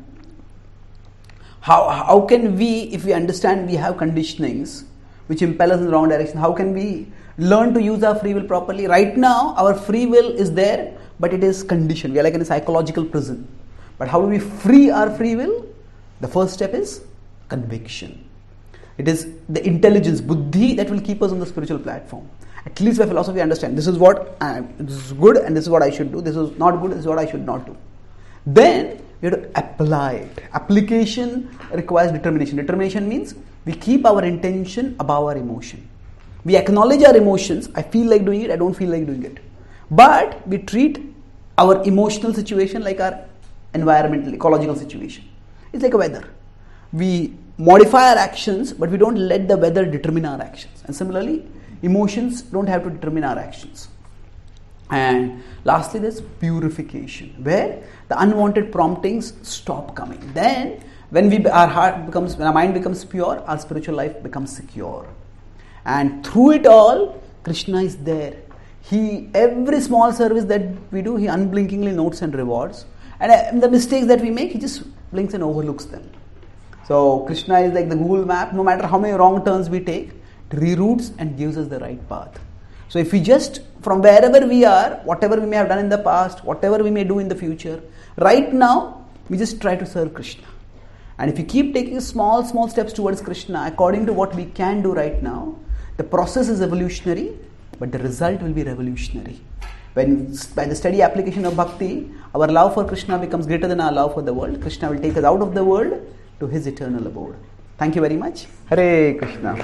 how can we, if we understand we have conditionings which impel us in the wrong direction, how can we learn to use our free will properly? Right now, our free will is there, but it is conditioned. We are like in a psychological prison. But how do we free our free will? The first step is conviction. It is the intelligence, buddhi, that will keep us on the spiritual platform. At least by philosophy, understand this is what this is good and this is what I should do. This is not good, this is what I should not do. Then we have to apply it. Application requires determination. Determination means we keep our intention above our emotion. We acknowledge our emotions. I feel like doing it, I don't feel like doing it. But we treat our emotional situation like our environmental, ecological situation. It's like a weather. We modify our actions, but we don't let the weather determine our actions. And similarly, emotions don't have to determine our actions. And lastly, there's purification, where the unwanted promptings stop coming. Then, when our mind becomes pure, our spiritual life becomes secure. And through it all, Krishna is there. Every small service that we do, He unblinkingly notes and rewards. And the mistakes that we make, He just blinks and overlooks them. So Krishna is like the Google map. No matter how many wrong turns we take, it reroutes and gives us the right path. So if we just, from wherever we are, whatever we may have done in the past, whatever we may do in the future, right now, we just try to serve Krishna. And if we keep taking small steps towards Krishna, according to what we can do right now, the process is evolutionary, but the result will be revolutionary. When by the steady application of bhakti, our love for Krishna becomes greater than our love for the world. Krishna will take us out of the world to His eternal abode. Thank you very much. Hare Krishna.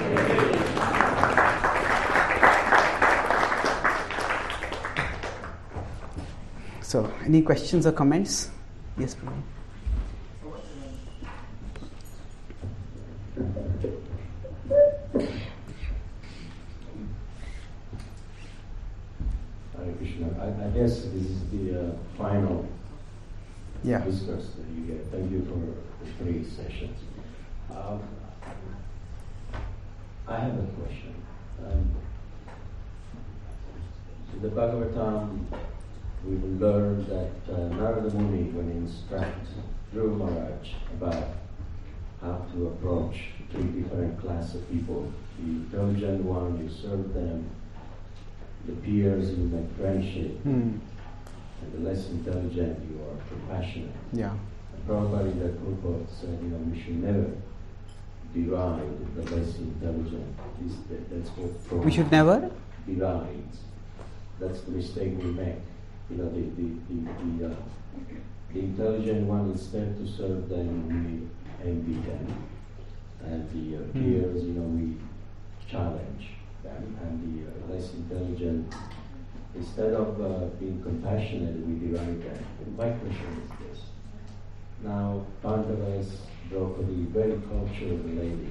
So, any questions or comments? Yes, Prabhu. Hare Krishna. I guess this is the final discourse that you get. Thank you for the 3 sessions. I have a question. So the Bhagavatam, we've learned that Narada Muni, when he instructs Dhruva Maharaj about have to approach three different classes of people. The intelligent one, you serve them. The peers, you make friendship. And the less intelligent, you are compassionate. Yeah. And probably the Prabhupada said, we should never deride the less intelligent. That's what we should never deride. That's the mistake we make. The intelligent one, instead to serve them, we envy them. And the peers, we challenge them. And the less intelligent, instead of being compassionate, we deride them. And my question is this. Now, Pandavas, Draupadi, very cultural lady.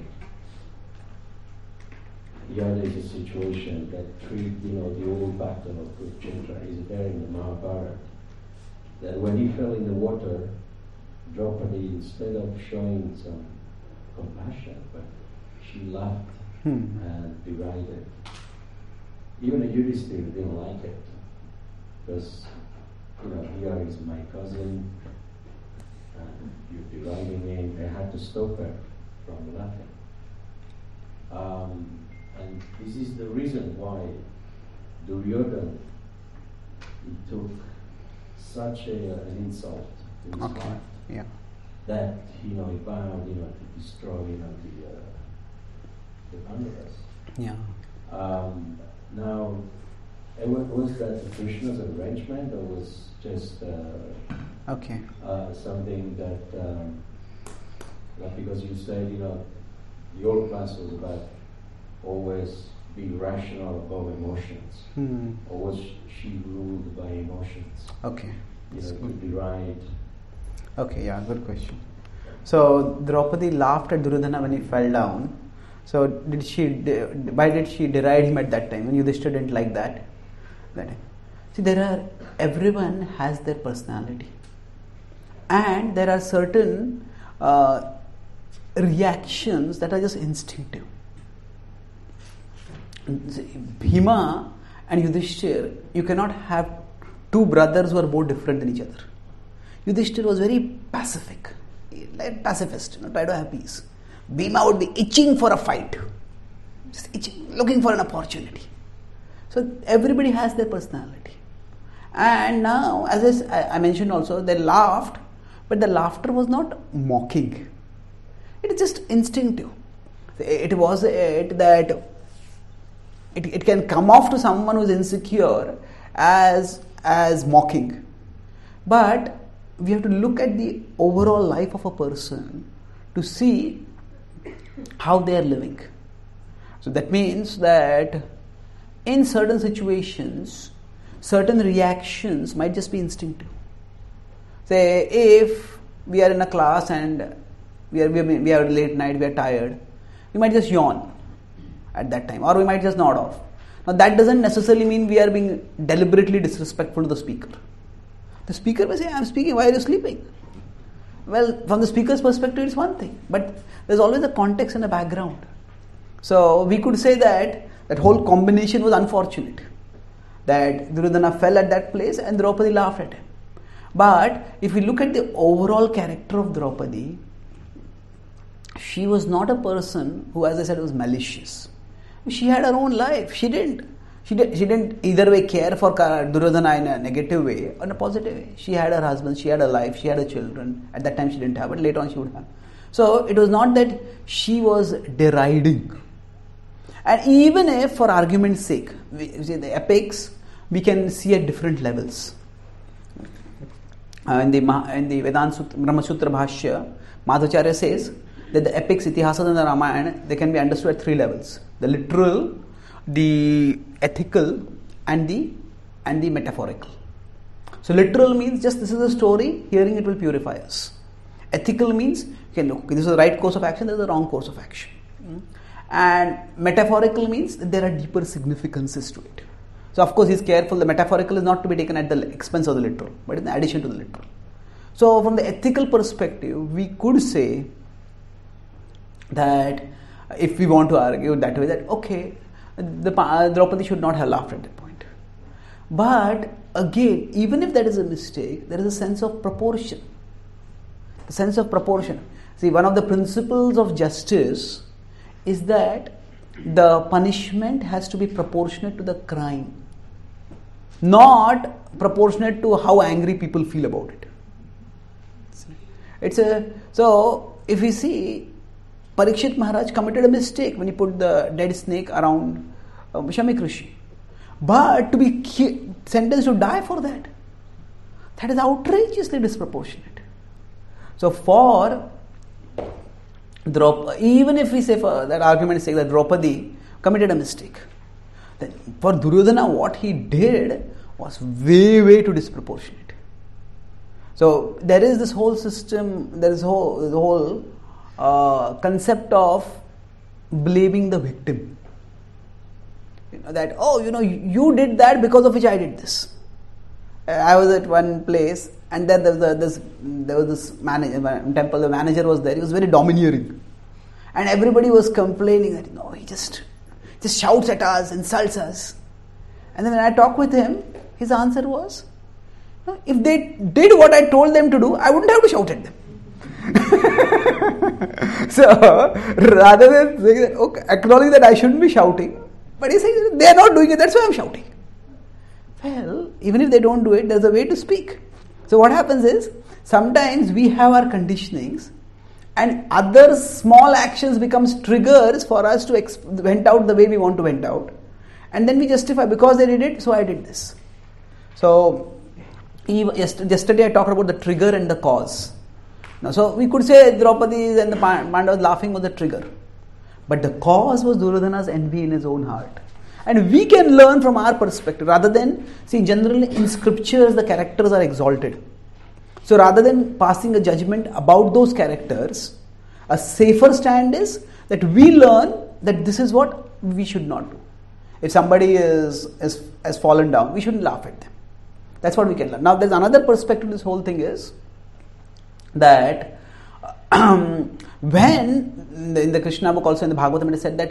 Here there is a situation that the old battle of Kurukshetra is there in the Mahabharata. That when he fell in the water, Draupadi, instead of showing some compassion, but she laughed and derided. Even a Yudhishthira didn't like it, because here is my cousin, and you're deriding me. They had to stop her from laughing. And this is the reason why Duryodhana took such an insult to his heart that he vowed to destroy the Pandavas. Yeah. Now, was that Krishna's arrangement, or was just something that because you said the old class was about always being rational above emotions, or was she ruled by emotions? Okay. Could be right. Okay, yeah, good question. So Draupadi laughed at Duryodhana when he fell down. So why did she deride him at that time when Yudhishthira didn't like that? See, everyone has their personality, and there are certain reactions that are just instinctive. Bhima and Yudhishthira, you cannot have two brothers who are more different than each other. Yudhishthira was very pacific, like pacifist, try to have peace. Bhima would be itching for a fight, just itching, looking for an opportunity. So everybody has their personality. And now, as I mentioned also, they laughed, but the laughter was not mocking. It is just instinctive. It was that it can come off to someone who is insecure as mocking. But we have to look at the overall life of a person to see how they are living. So that means that in certain situations, certain reactions might just be instinctive. Say, if we are in a class and we are late night, we are tired, we might just yawn at that time, or we might just nod off. Now that doesn't necessarily mean we are being deliberately disrespectful to the speaker. The speaker may say, I am speaking, why are you sleeping? Well, from the speaker's perspective, it's one thing, but there's always a context and a background. So we could say that whole combination was unfortunate. That Duryodhana fell at that place and Draupadi laughed at him. But if we look at the overall character of Draupadi, she was not a person who, as I said, was malicious. She had her own life. She didn't either way care for Duryodhana in a negative way or in a positive way. She had her husband, she had her life, she had her children. At that time she didn't have, but later on she would have. So it was not that she was deriding. And even if, for argument's sake, the epics, we can see at different levels. In the Vedanta Brahma Sutra Bhashya, Madhvacharya says that the epics, Itihasas and the Ramayana, they can be understood at three levels: the literal, the ethical, and the metaphorical. So literal means just this is a story, hearing it will purify us. Ethical means this is the right course of action, this is the wrong course of action. And metaphorical means that there are deeper significances to it. So of course he is careful, the metaphorical is not to be taken at the expense of the literal, but in addition to the literal. So from the ethical perspective, we could say that if we want to argue that way, that okay, Draupadi should not have laughed at that point. But again, even if that is a mistake, there is a sense of proportion. The sense of proportion. See, one of the principles of justice is that the punishment has to be proportionate to the crime, not proportionate to how angry people feel about it. So if we see, Parikshit Maharaj committed a mistake when he put the dead snake around Shamik Rishi. But to be sentenced to die for that is outrageously disproportionate. So for Draupadi, even if we say for that argument's sake that Draupadi committed a mistake, then for Duryodhana what he did was way too disproportionate. So there is this whole system, there is the whole concept of blaming the victim. That, you did that because of which I did this. I was at one place and then there was this manager, temple, the manager was there, he was very domineering. And everybody was complaining that, he just shouts at us, insults us. And then when I talked with him, his answer was, if they did what I told them to do, I wouldn't have to shout at them. So, rather than saying that, acknowledging that I shouldn't be shouting, but he says, they are not doing it, that's why I'm shouting. Well, even if they don't do it, there's a way to speak. So what happens is, sometimes we have our conditionings and other small actions becomes triggers for us to vent out the way we want to vent out. And then we justify, because they did it, so I did this. So, yesterday I talked about the trigger and the cause. Now, so we could say Draupadi and the Pandavas laughing was the trigger. But the cause was Duryodhana's envy in his own heart. And we can learn from our perspective rather than, generally in scriptures the characters are exalted. So rather than passing a judgment about those characters, a safer stand is that we learn that this is what we should not do. If somebody has fallen down, we shouldn't laugh at them. That's what we can learn. Now there's another perspective to this whole thing is that when in the Krishna book, also in the Bhagavatam, it is said that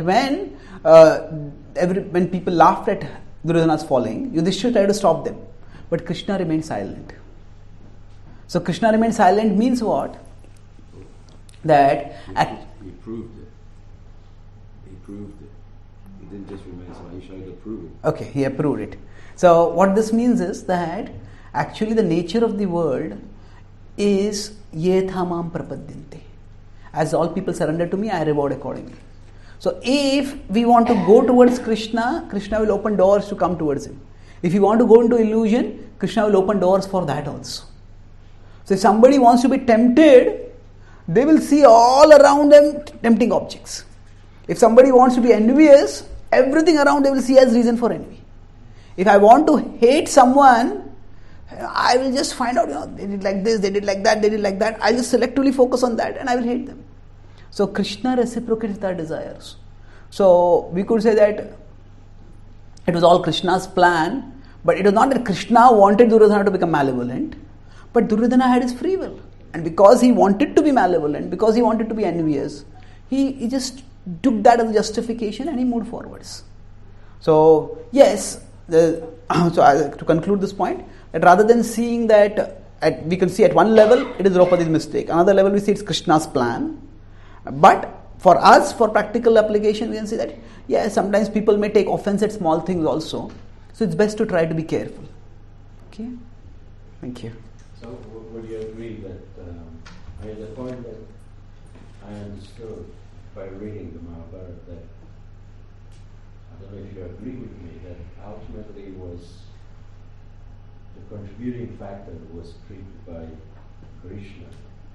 when people laughed at Duryodhana's falling, Yudhishthira tried to stop them, but Krishna remained silent. So Krishna remained silent means what? That he proved it. He proved it. He didn't just remain silent. He showed approval. Okay, he approved it. So what this means is that actually the nature of the world is yethamam prapadyante. As all people surrender to me, I reward accordingly. So if we want to go towards Krishna, Krishna will open doors to come towards him. If you want to go into illusion, Krishna will open doors for that also. So if somebody wants to be tempted, they will see all around them tempting objects. If somebody wants to be envious, everything around they will see as reason for envy. If I want to hate someone, I will just find out, they did like this, they did like that, they did like that. I'll just selectively focus on that and I will hate them. So Krishna reciprocates our desires. So we could say that it was all Krishna's plan, but it was not that Krishna wanted Duryodhana to become malevolent, but Duryodhana had his free will. And because he wanted to be malevolent, because he wanted to be envious, he just took that as a justification and he moved forwards. So yes, to conclude this point, that rather than seeing that we can see at one level it is Draupadi's mistake, another level we see it's Krishna's plan. But for us, for practical application, we can see that yes, sometimes people may take offense at small things also. So it's best to try to be careful. Okay, thank you. So would you agree that the point that I understood by reading the Mahabharata, that I don't know if you agree with me, that ultimately was the contributing factor was treated by Krishna,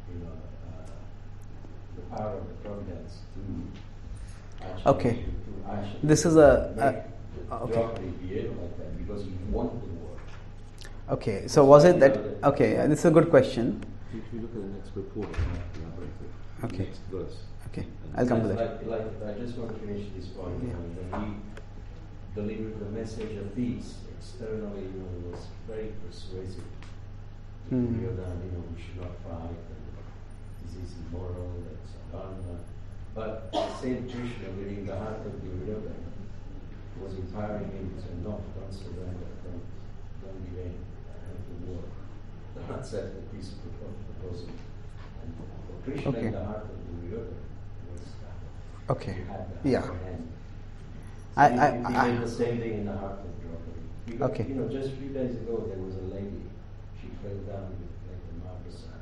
the power of the providence to actually this is okay. Behave like that because he wanted the war. Okay, so was it that? Okay, this is a good question. If you look at the next report, okay, next verse. Okay, I'll come to that. I just want to finish this point. Yeah. When he delivered the message of peace externally, it was very persuasive. We should not fight. This is immoral. That's dharma. But the same Krishna within the heart of Duryodhana was empowering him to say, no, don't surrender, don't give in, have the war. Don't accept the peace proposal. And Krishna Okay. in the heart of Duryodhana was Okay. he had the Yeah. upper hand. I- He I- did the same thing in the heart of Draupadi. Because, Okay. just a few days ago there was a lady, she fell down with like the Mahaprasad,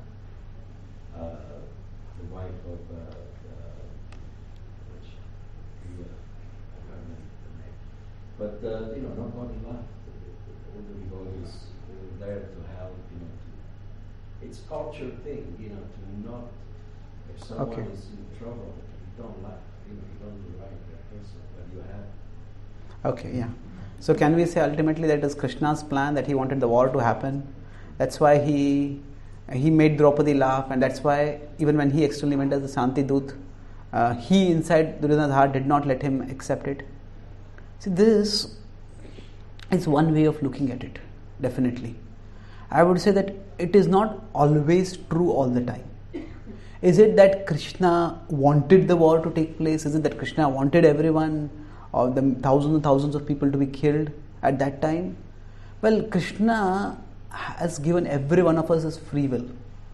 the wife of which I can't remember the name. But nobody laughed. All the devotees were there to help. It's culture thing. To not if someone Okay. is in trouble, you don't laugh. You don't deride that person, but you have. Okay, yeah. So can we say ultimately that it is Krishna's plan that he wanted the war to happen? That's why he made Draupadi laugh, and that's why even when he externally went as the Shanti Dut, he inside Duryodhana's heart did not let him accept it. See, this is one way of looking at it, definitely. I would say that it is not always true all the time. Is it that Krishna wanted the war to take place? Is it that Krishna wanted everyone, or the thousands and thousands of people to be killed at that time? Well, Krishna has given every one of us his free will.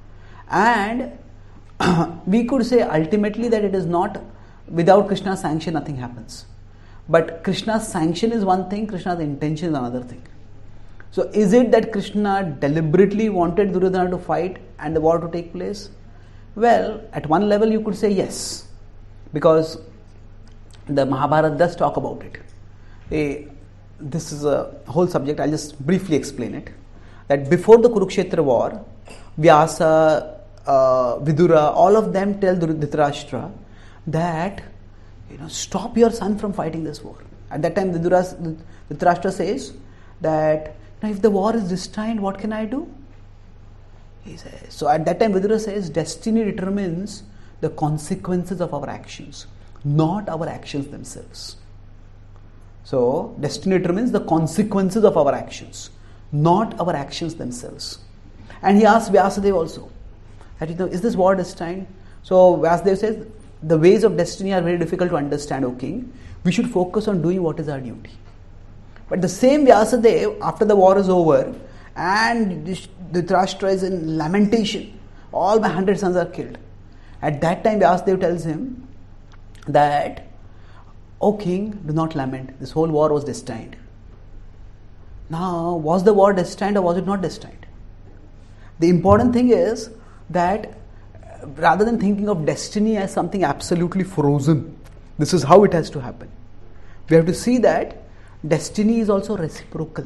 And we could say ultimately that it is not without Krishna's sanction, nothing happens. But Krishna's sanction is one thing, Krishna's intention is another thing. So is it that Krishna deliberately wanted Duryodhana to fight and the war to take place? Well, at one level you could say yes, because the Mahabharata does talk about it. This is a whole subject, I'll just briefly explain it. That before the Kurukshetra war, Vyasa, Vidura, all of them tell Dhritarashtra that stop your son from fighting this war. At that time Dhritarashtra says that if the war is destined, what can I do? He says. So at that time Vidura says destiny determines the consequences of our actions, not our actions themselves. So destiny determines the consequences of our actions, not our actions themselves. And he asked Vyasadeva also that is this war destined? So Vyasadeva says the ways of destiny are very difficult to understand, O king. We should focus on doing what is our duty. But the same Vyasadeva, after the war is over and Dhritarashtra is in lamentation, all my 100 sons are killed. At that time Vyasadeva tells him that, O king, do not lament, this whole war was destined. Now, was the war destined or was it not destined? The important thing is that rather than thinking of destiny as something absolutely frozen, this is how it has to happen, we have to see that destiny is also reciprocal.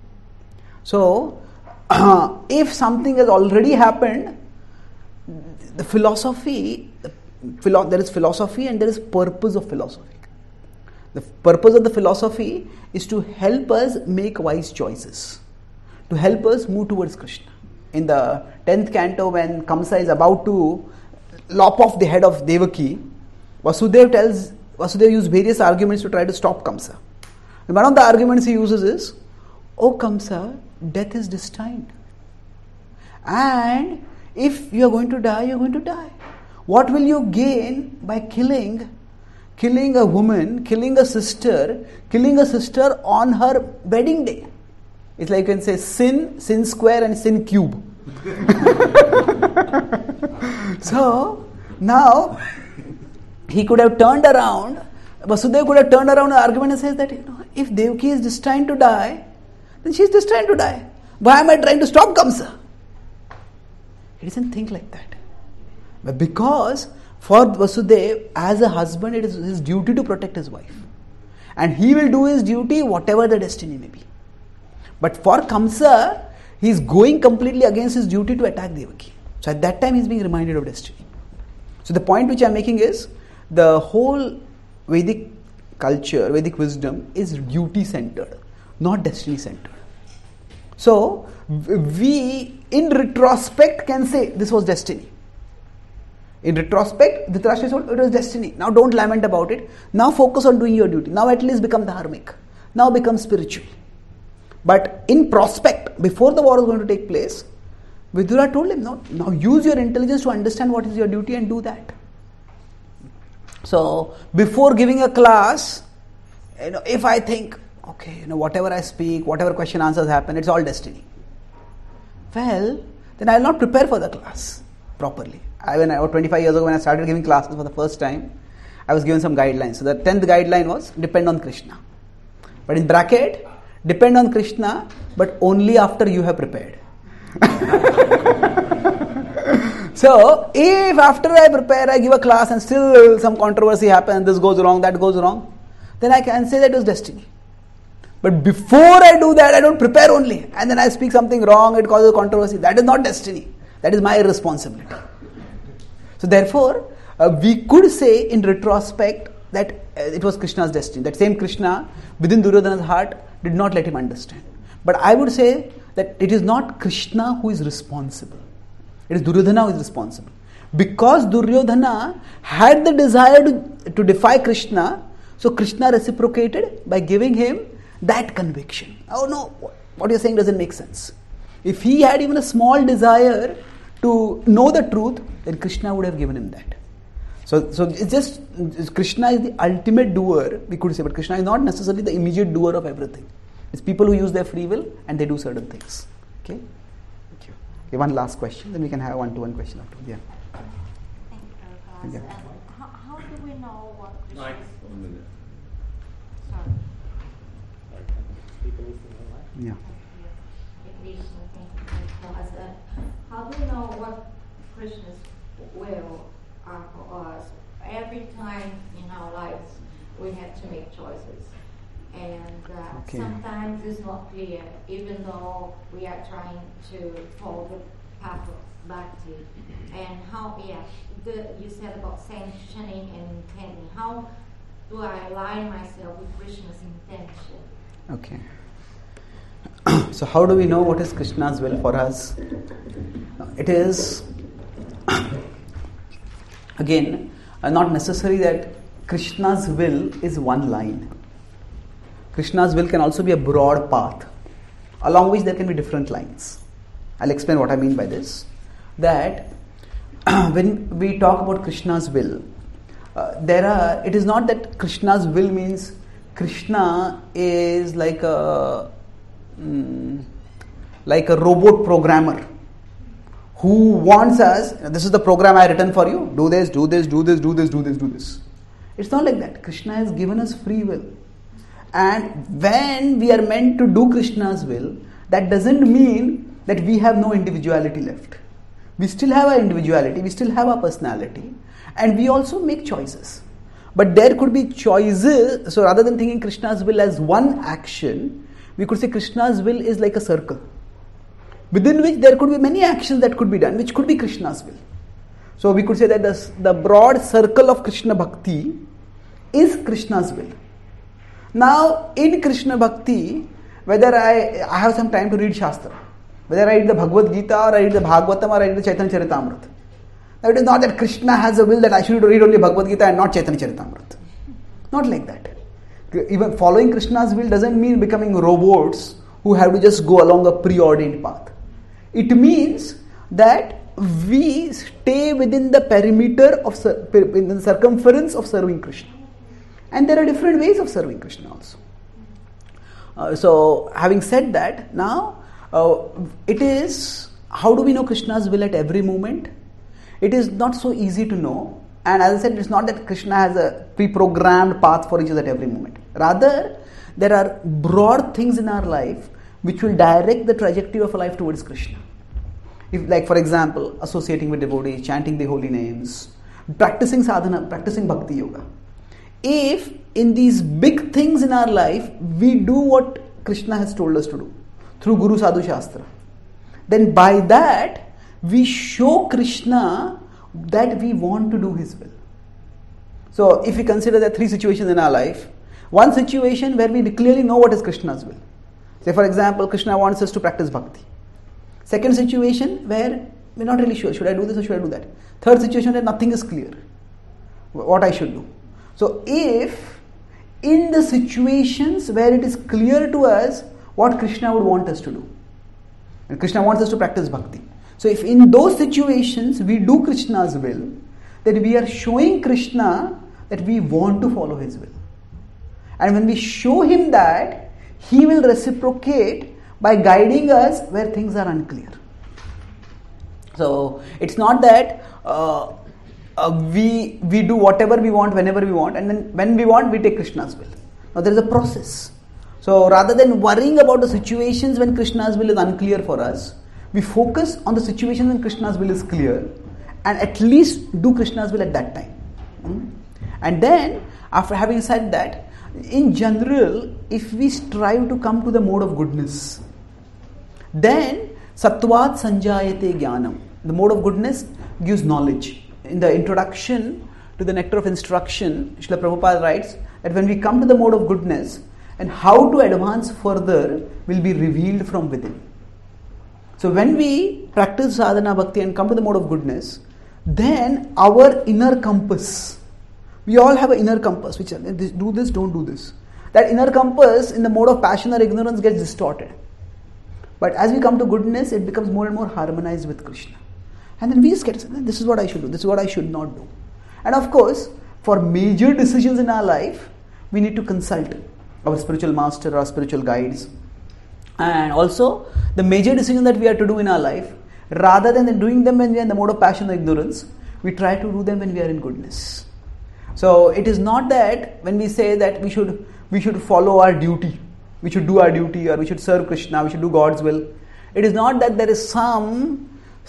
So, if something has already happened, the philosophy, there is philosophy and there is purpose of philosophy. The purpose of the philosophy is to help us make wise choices, to help us move towards Krishna. In the 10th canto, when Kamsa is about to lop off the head of Devaki, Vasudeva uses various arguments to try to stop Kamsa. And one of the arguments he uses is, O Kamsa, death is destined. And if you are going to die, you are going to die. What will you gain by killing a woman, killing a sister on her wedding day? It's like you can say sin square and sin cube. So now he could have turned around, Vasudeva could have turned around the argument and says that if Devaki is destined to die, then she is destined to die. Why am I trying to stop Kamsa? He doesn't think like that. But because for Vasudeva, as a husband, it is his duty to protect his wife. And he will do his duty whatever the destiny may be. But for Kamsa, he is going completely against his duty to attack Devaki. So at that time he is being reminded of destiny. So the point which I am making is, the whole Vedic culture, Vedic wisdom is duty centered, not destiny centered. So we in retrospect can say this was destiny. In retrospect, Dhritarashtra told it was destiny. Now don't lament about it. Now focus on doing your duty. Now at least become dharmic. Now become spiritual. But in prospect, before the war is going to take place, Vidura told him, now use your intelligence to understand what is your duty and do that. So before giving a class, if I think, okay, whatever I speak, whatever question answers happen, it's all destiny. Well, then I will not prepare for the class. properly. About 25 years ago, when I started giving classes for the first time, I was given some guidelines. So the 10th guideline was depend on Krishna. But in bracket, depend on Krishna, but only after you have prepared. So, if after I prepare, I give a class and still some controversy happens, this goes wrong, that goes wrong, then I can say that it was destiny. But before I do that, I don't prepare only. And then I speak something wrong, it causes controversy. That is not destiny. That is my responsibility. So therefore, we could say in retrospect that it was Krishna's destiny. That same Krishna within Duryodhana's heart did not let him understand. But I would say that it is not Krishna who is responsible. It is Duryodhana who is responsible. Because Duryodhana had the desire to defy Krishna, so Krishna reciprocated by giving him that conviction. Oh no, what you're saying doesn't make sense. If he had even a small desire to know the truth, then Krishna would have given him that. So it's just, Krishna is the ultimate doer, we could say, but Krishna is not necessarily the immediate doer of everything. It's people who use their free will and they do certain things. Okay? Thank you. Okay, one last question, then we can have one-to-one question after. Yeah. Thank you, Prabhupada. How do we know what Krishna is? Yeah. How do we know what Krishna's will are for us? Every time in our lives we have to make choices, and sometimes it's not clear, even though we are trying to follow the path of bhakti. And how, you said about sanctioning and intending. How do I align myself with Krishna's intention? Okay. So how do we know what is Krishna's will for us? It is, again, not necessary that Krishna's will is one line. Krishna's will can also be a broad path, along which there can be different lines. I'll explain what I mean by this. That when we talk about Krishna's will, it is not that Krishna's will means Krishna is like a robot programmer who wants us, this is the program I written for you, do this, do this, do this, do this, do this, do this. It's not like that. Krishna has given us free will. And when we are meant to do Krishna's will, that doesn't mean that we have no individuality left. We still have our individuality, we still have our personality, and we also make choices. But there could be choices, so rather than thinking Krishna's will as one action, we could say Krishna's will is like a circle, within which there could be many actions that could be done, which could be Krishna's will. So we could say that the broad circle of Krishna Bhakti is Krishna's will. Now, in Krishna Bhakti, whether I have some time to read Shastra, whether I read the Bhagavad Gita or I read the Bhagavatam or I read the Chaitanya Charitamrita, now it is not that Krishna has a will that I should read only Bhagavad Gita and not Chaitanya Charitamrita. Not like that. Even following Krishna's will doesn't mean becoming robots who have to just go along a preordained path. It means that we stay within the perimeter of in the circumference of serving Krishna. And there are different ways of serving Krishna also. So having said that, now it is, how do we know Krishna's will at every moment? It is not so easy to know. And as I said, it's not that Krishna has a pre-programmed path for each other at every moment. Rather, there are broad things in our life which will direct the trajectory of a life towards Krishna. If, like for example, associating with devotees, chanting the holy names, practicing sadhana, practicing bhakti yoga. If in these big things in our life, we do what Krishna has told us to do, through Guru Sadhu Shastra, then by that, we show Krishna that we want to do His will. So, if we consider there are three situations in our life, one situation where we clearly know what is Krishna's will. Say, for example, Krishna wants us to practice bhakti. Second situation where we're not really sure, should I do this or should I do that? Third situation where nothing is clear, what I should do. So, if in the situations where it is clear to us what Krishna would want us to do, and Krishna wants us to practice bhakti. So if in those situations we do Krishna's will, then we are showing Krishna that we want to follow His will. And when we show Him that, He will reciprocate by guiding us where things are unclear. So it's not that we do whatever we want whenever we want, and then when we want we take Krishna's will. Now there is a process. So rather than worrying about the situations when Krishna's will is unclear for us, we focus on the situation when Krishna's will is clear, and at least do Krishna's will at that time. And then, after having said that, in general, if we strive to come to the mode of goodness, then Sattvat Sanjayate Jnanam. The mode of goodness gives knowledge. In the introduction to the Nectar of Instruction, Srila Prabhupada writes that when we come to the mode of goodness, and how to advance further will be revealed from within. So when we practice sadhana bhakti and come to the mode of goodness, then our inner compass, we all have an inner compass, which is do this, don't do this. That inner compass in the mode of passion or ignorance gets distorted. But as we come to goodness, it becomes more and more harmonized with Krishna. And then we just get to say, this is what I should do, this is what I should not do. And of course, for major decisions in our life, we need to consult our spiritual master, our spiritual guides. And also, the major decision that we have to do in our life, rather than doing them when we are in the mode of passion or ignorance, we try to do them when we are in goodness. So it is not that when we say that we should follow our duty, we should do our duty, or we should serve Krishna, we should do God's will. It is not that there is some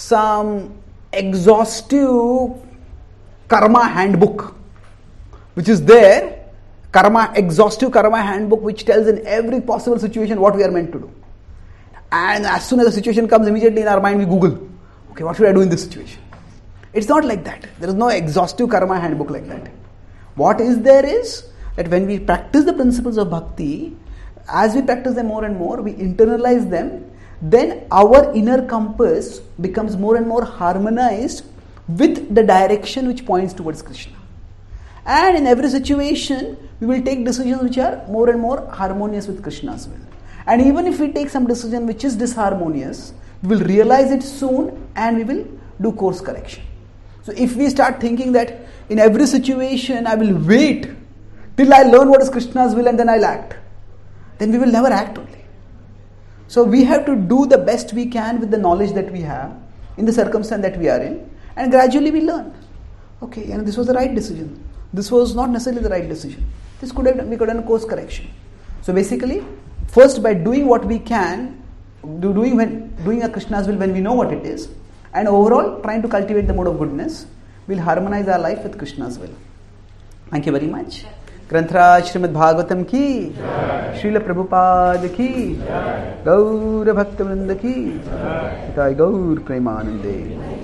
exhaustive karma handbook which is there, exhaustive karma handbook which tells in every possible situation what we are meant to do. And as soon as the situation comes, immediately in our mind we Google, okay, what should I do in this situation? It's not like that. There is no exhaustive karma handbook like that. What is there is that when we practice the principles of bhakti, as we practice them more and more, we internalize them, then our inner compass becomes more and more harmonized with the direction which points towards Krishna. And in every situation, we will take decisions which are more and more harmonious with Krishna's will. And even if we take some decision which is disharmonious, we will realize it soon and we will do course correction. So if we start thinking that in every situation I will wait till I learn what is Krishna's will and then I'll act, then we will never act only. So we have to do the best we can with the knowledge that we have in the circumstance that we are in, and gradually we learn. Okay, this was the right decision. This was not necessarily the right decision. We could have done a course correction. So basically, first by doing what we can, doing a Krishna's will when we know what it is, and overall trying to cultivate the mode of goodness, we'll harmonize our life with Krishna's will. Thank you very much. Granthra Srimad Bhagavatam ki, Srila Prabhupada ki, Gaura Bhakta Vrinda ki, Gaur Premanande.